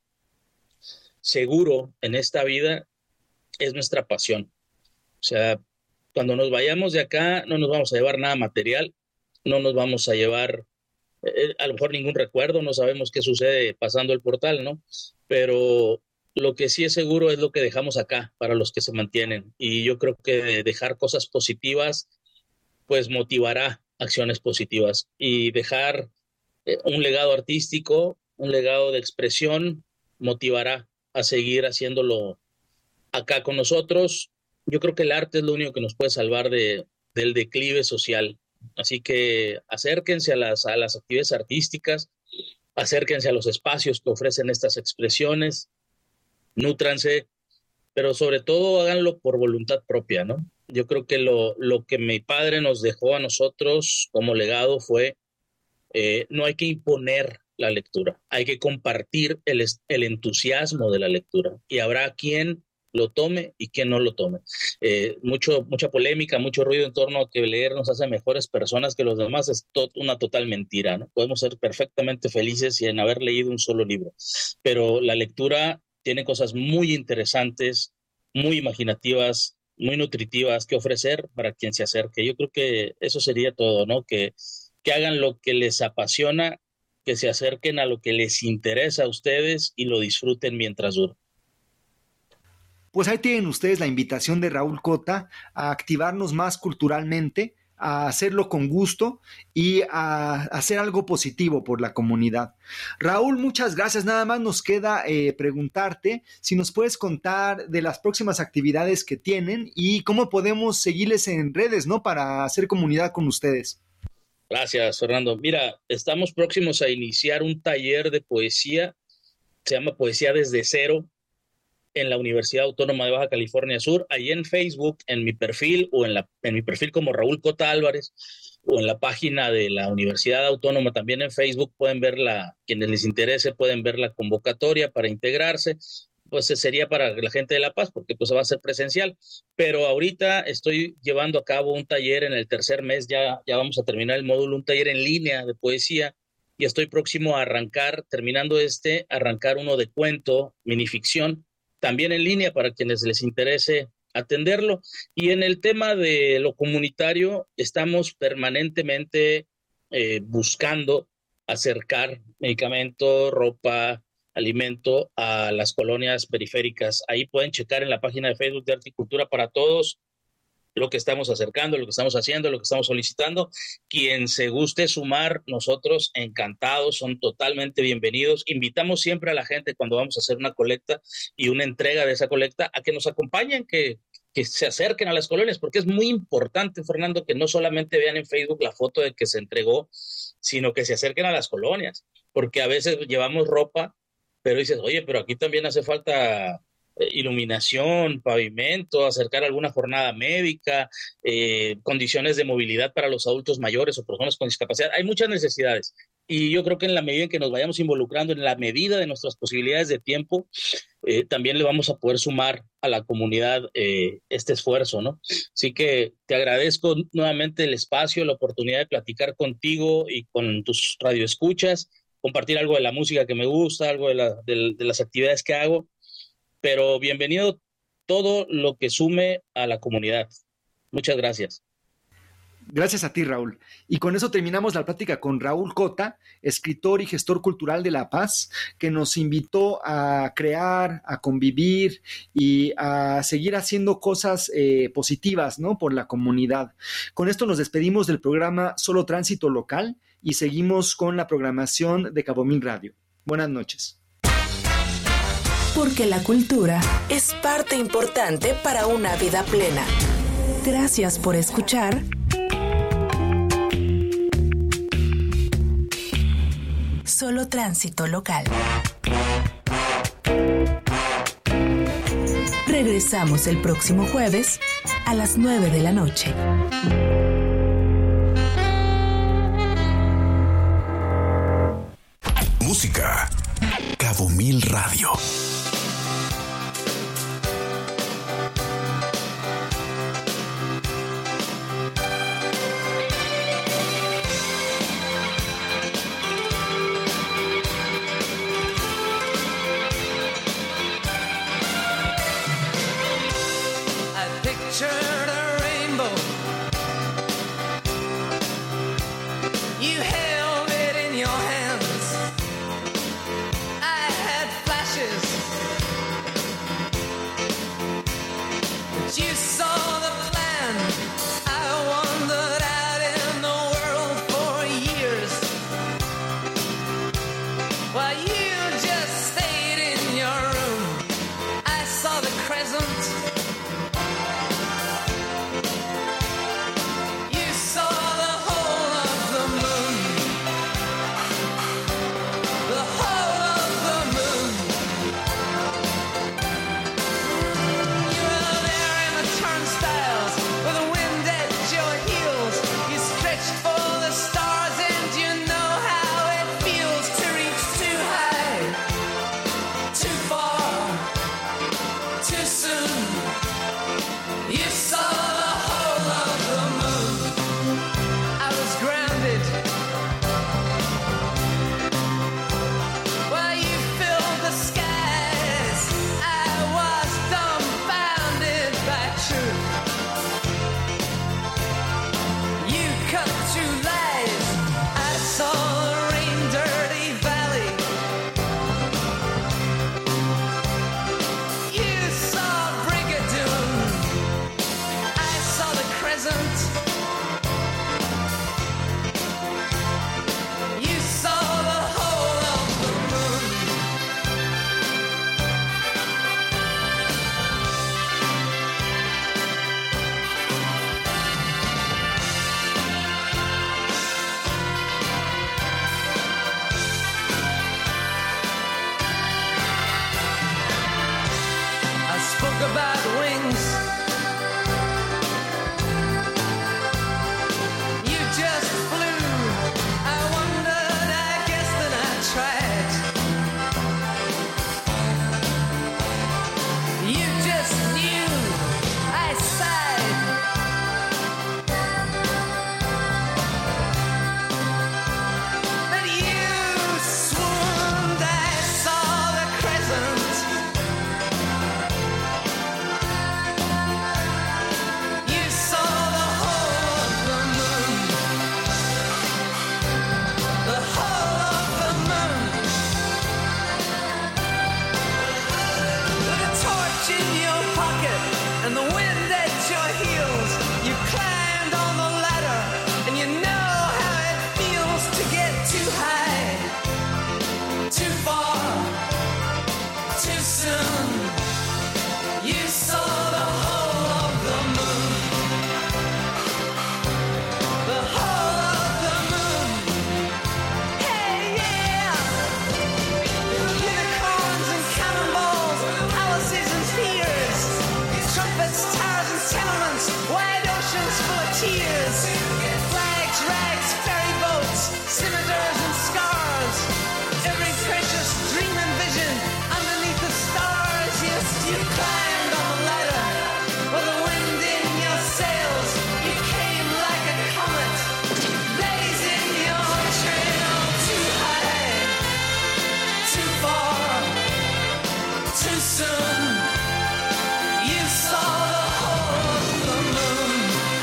E: seguro en esta vida es nuestra pasión. O sea, cuando nos vayamos de acá, no nos vamos a llevar nada material, no nos vamos a llevar eh, a lo mejor ningún recuerdo, no sabemos qué sucede pasando el portal, ¿no? Pero lo que sí es seguro es lo que dejamos acá para los que se mantienen. Y yo creo que dejar cosas positivas, pues motivará acciones positivas. Y dejar eh, un legado artístico, un legado de expresión, motivará a seguir haciéndolo acá con nosotros. Yo creo que el arte es lo único que nos puede salvar de, del declive social. Así que acérquense a las, a las actividades artísticas, acérquense a los espacios que ofrecen estas expresiones, nútranse, pero sobre todo háganlo por voluntad propia, ¿no? Yo creo que lo, lo que mi padre nos dejó a nosotros como legado fue, eh, no hay que imponer la lectura, hay que compartir el, el entusiasmo de la lectura. Y habrá quien lo tome y quien no lo tome. Eh, mucho, mucha polémica, mucho ruido en torno a que leer nos hace mejores personas que los demás, es to- una total mentira, ¿no? Podemos ser perfectamente felices sin haber leído un solo libro, pero la lectura tiene cosas muy interesantes, muy imaginativas, muy nutritivas que ofrecer para quien se acerque. Yo creo que eso sería todo, ¿no? Que, que hagan lo que les apasiona, que se acerquen a lo que les interesa a ustedes y lo disfruten mientras dure.
D: Pues ahí tienen ustedes la invitación de Raúl Cota a activarnos más culturalmente, a hacerlo con gusto y a hacer algo positivo por la comunidad. Raúl, muchas gracias. Nada más nos queda eh, preguntarte si nos puedes contar de las próximas actividades que tienen y cómo podemos seguirles en redes, ¿no? Para hacer comunidad con ustedes.
E: Gracias, Fernando. Mira, estamos próximos a iniciar un taller de poesía, se llama Poesía desde Cero, en la Universidad Autónoma de Baja California Sur, ahí en Facebook, en mi perfil, o en, la, en mi perfil como Raúl Cota Álvarez, o en la página de la Universidad Autónoma, también en Facebook, pueden ver la, quienes les interese, pueden ver la convocatoria para integrarse. Pues sería para la gente de La Paz, porque pues va a ser presencial, pero ahorita estoy llevando a cabo un taller en el tercer mes, ya, ya vamos a terminar el módulo, un taller en línea de poesía, y estoy próximo a arrancar, terminando este, arrancar uno de cuento, minificción, también en línea para quienes les interese atenderlo. Y en el tema de lo comunitario, estamos permanentemente eh, buscando acercar medicamento, ropa, alimento a las colonias periféricas. Ahí pueden checar en la página de Facebook de Arte y Cultura para Todos lo que estamos acercando, lo que estamos haciendo, lo que estamos solicitando. Quien se guste sumar, nosotros encantados, son totalmente bienvenidos. Invitamos siempre a la gente cuando vamos a hacer una colecta y una entrega de esa colecta a que nos acompañen, que, que se acerquen a las colonias, porque es muy importante, Fernando, que no solamente vean en Facebook la foto de que se entregó, sino que se acerquen a las colonias, porque a veces llevamos ropa, pero dices, oye, pero aquí también hace falta eh, iluminación, pavimento, acercar alguna jornada médica, eh, condiciones de movilidad para los adultos mayores o personas con discapacidad. Hay muchas necesidades y yo creo que en la medida en que nos vayamos involucrando, en la medida de nuestras posibilidades de tiempo, eh, también le vamos a poder sumar a la comunidad eh, este esfuerzo, ¿no? Así que te agradezco nuevamente el espacio, la oportunidad de platicar contigo y con tus radioescuchas, compartir algo de la música que me gusta, algo de, la, de, de las actividades que hago, pero bienvenido todo lo que sume a la comunidad. Muchas gracias.
D: Gracias a ti, Raúl. Y con eso terminamos la plática con Raúl Cota, escritor y gestor cultural de La Paz, que nos invitó a crear, a convivir y a seguir haciendo cosas eh, positivas, ¿no?, por la comunidad. Con esto nos despedimos del programa Solo Tránsito Local y seguimos con la programación de Cabo Mil Radio. Buenas noches.
C: Porque la cultura es parte importante para una vida plena. Gracias por escuchar. Solo Tránsito Local. Regresamos el próximo jueves a las nueve de la noche.
B: Música. Cabo Mil Radio.
O: oceans full of tears, flags, rags, ferry boats, scimitars and scars, every precious dream and vision underneath the stars. Yes, you climbed on the ladder with the wind in your sails. You came like a comet, blazing your trail. Too high, too far, too soon. You saw the whole of the moon.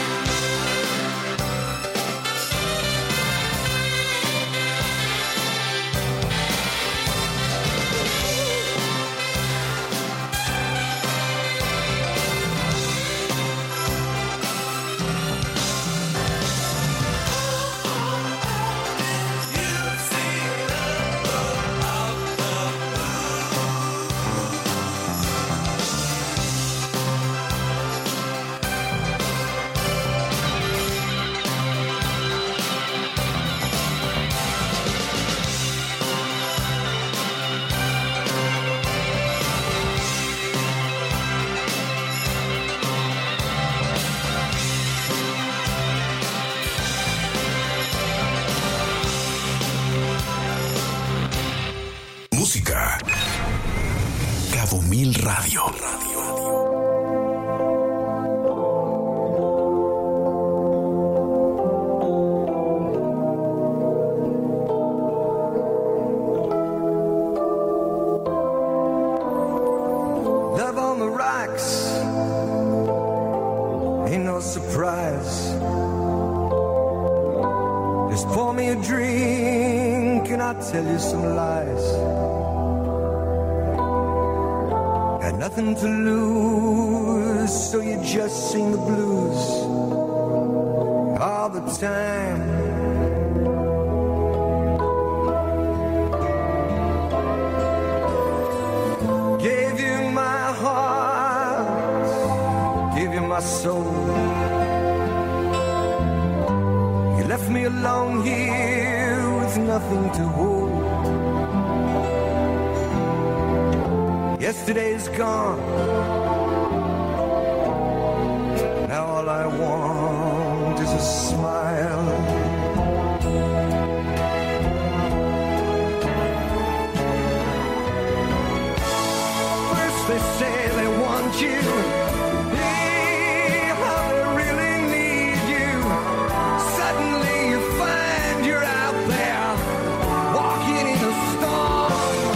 B: Música. Cabo Mil Radio.
H: Love on the rocks ain't no surprise. Just pour me a drink and I'll tell you some lies. Got nothing to lose, so you just sing the blues all the time. Gave you my heart, gave you my soul. You left me alone here with nothing to hold. Yesterday's gone. Now all I want is a smile. First they say they want you, hey, how they really need you. Suddenly you find you're out there, walking in a storm.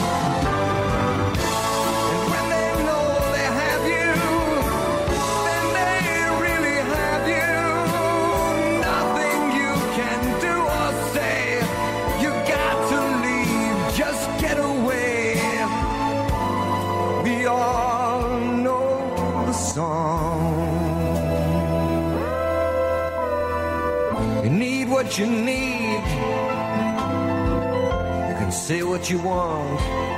H: And when they know they have you, then they really have you. Nothing you can do or say, you got to leave, just get away. We all know the song. You need what you need. You can say what you want.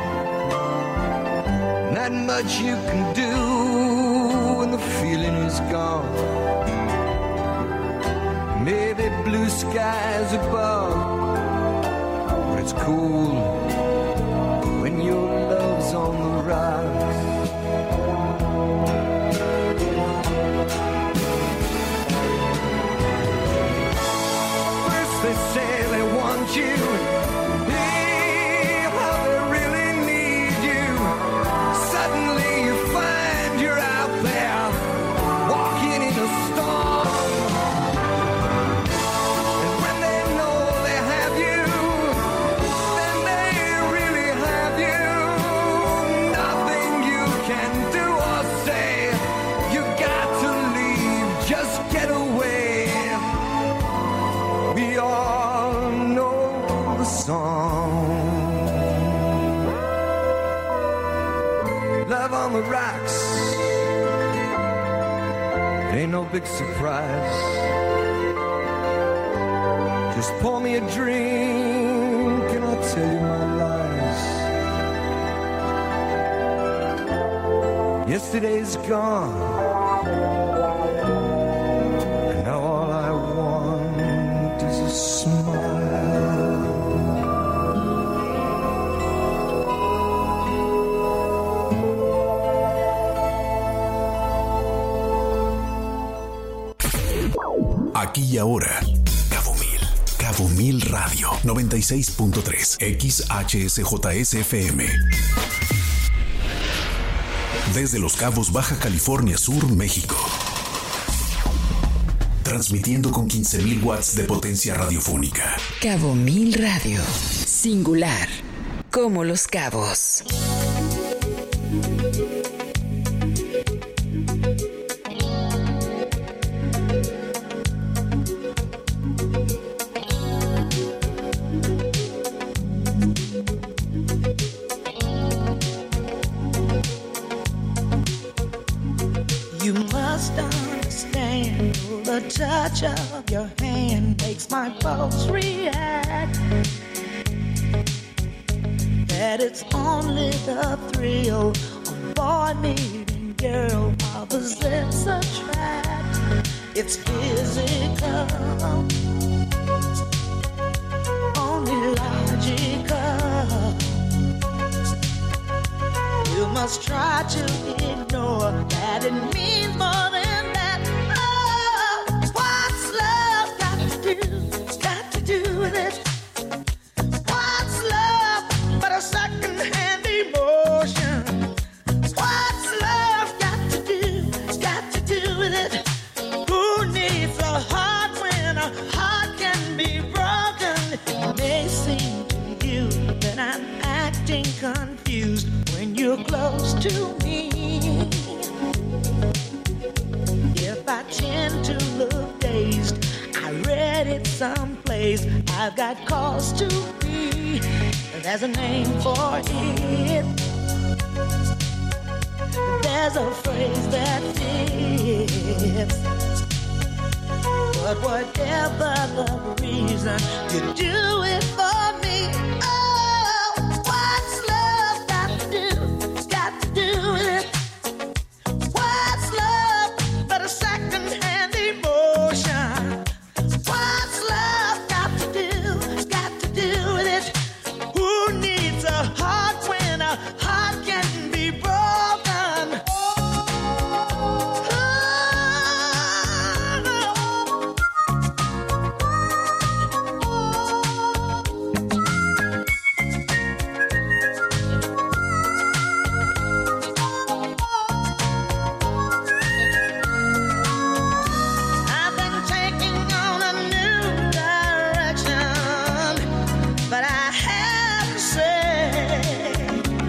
H: Not much you can do when the feeling is gone. Maybe blue skies above, but it's cool when your love's on the rise. First they say they want you, hey, how they really need you. Suddenly you find you're out there, walking in a storm. And when they know they have you, then they really have you. Nothing you can do or say, you got to leave, just get away. We all know the song. Love on the rocks, it ain't no big surprise. Just pour me a drink and I'll tell you my lies. Yesterday's gone, and now all I want is a smile.
B: Aquí y ahora. Cabo Mil. Cabo Mil Radio. noventa y seis punto tres. X H S J S F M. Desde Los Cabos, Baja California Sur, México. Transmitiendo con quince mil watts de potencia radiofónica.
I: Cabo Mil Radio. Singular. Como Los Cabos.
P: You must understand the touch of your hand makes my pulse react. That it's only the thrill of boy meeting girl opposites attract. It's physical, only logical. You must try to ignore that it means more than that. Oh, what's love got to do, got to do with it? What's love but a second-hand emotion? What's love got to do, got to do with it? Who needs a heart when a heart can be broken? It may seem to you that I'm acting confused when you're close to me. If I tend to look dazed, I read it someplace. I've got cause to be. There's a name for it. There's a phrase that fits. But whatever the reason, you do it for me. Oh, what's love got to do, got to do with it? What's love but a second-hand emotion? What's love got to do, got to do with it? Who needs a heart when a heart can be broken? I've been taking on a new direction, but I have to say,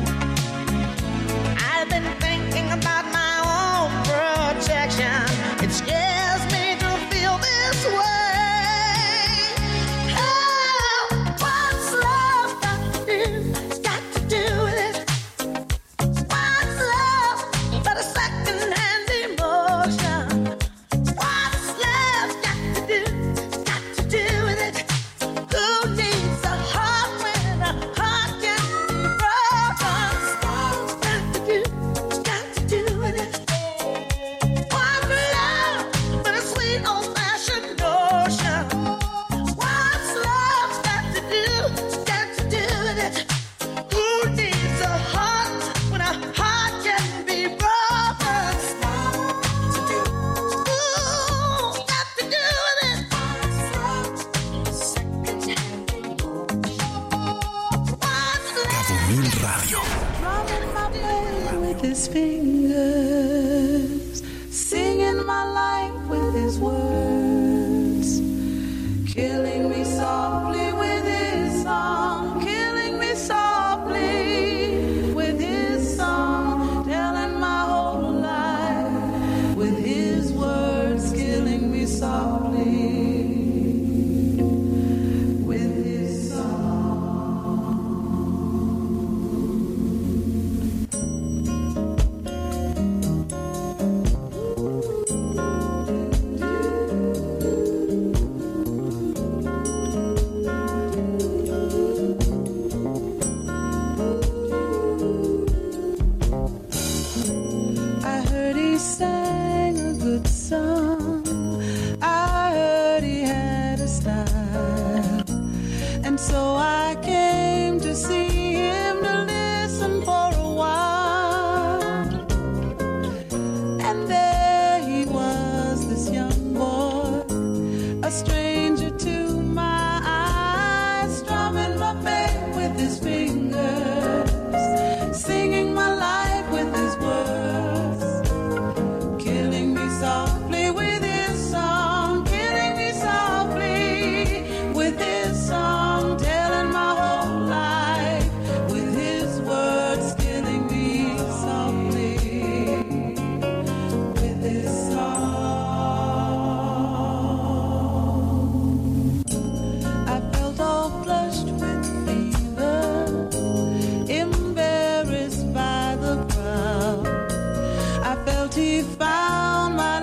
P: I've been thinking about my own protection. It scares me to feel this way. Oh, what's love got to do, got to do with it? What's love but a second-hand emotion? What's love got to do, got to do with it? Who needs a heart when a heart can be broken? Got to do, got to do with it. What's love but a sweet old-fashioned notion? What's love got to do, got to do with it? Who needs a heart when a heart can be broken? Ooh, got to do with it.
B: Cabo Mil Radio.
M: Drumming my pain with his fingers, singing my life with his words, killing me softly with his song, killing me softly with his song, telling my whole life with his words, killing me softly with his song.
P: a stranger.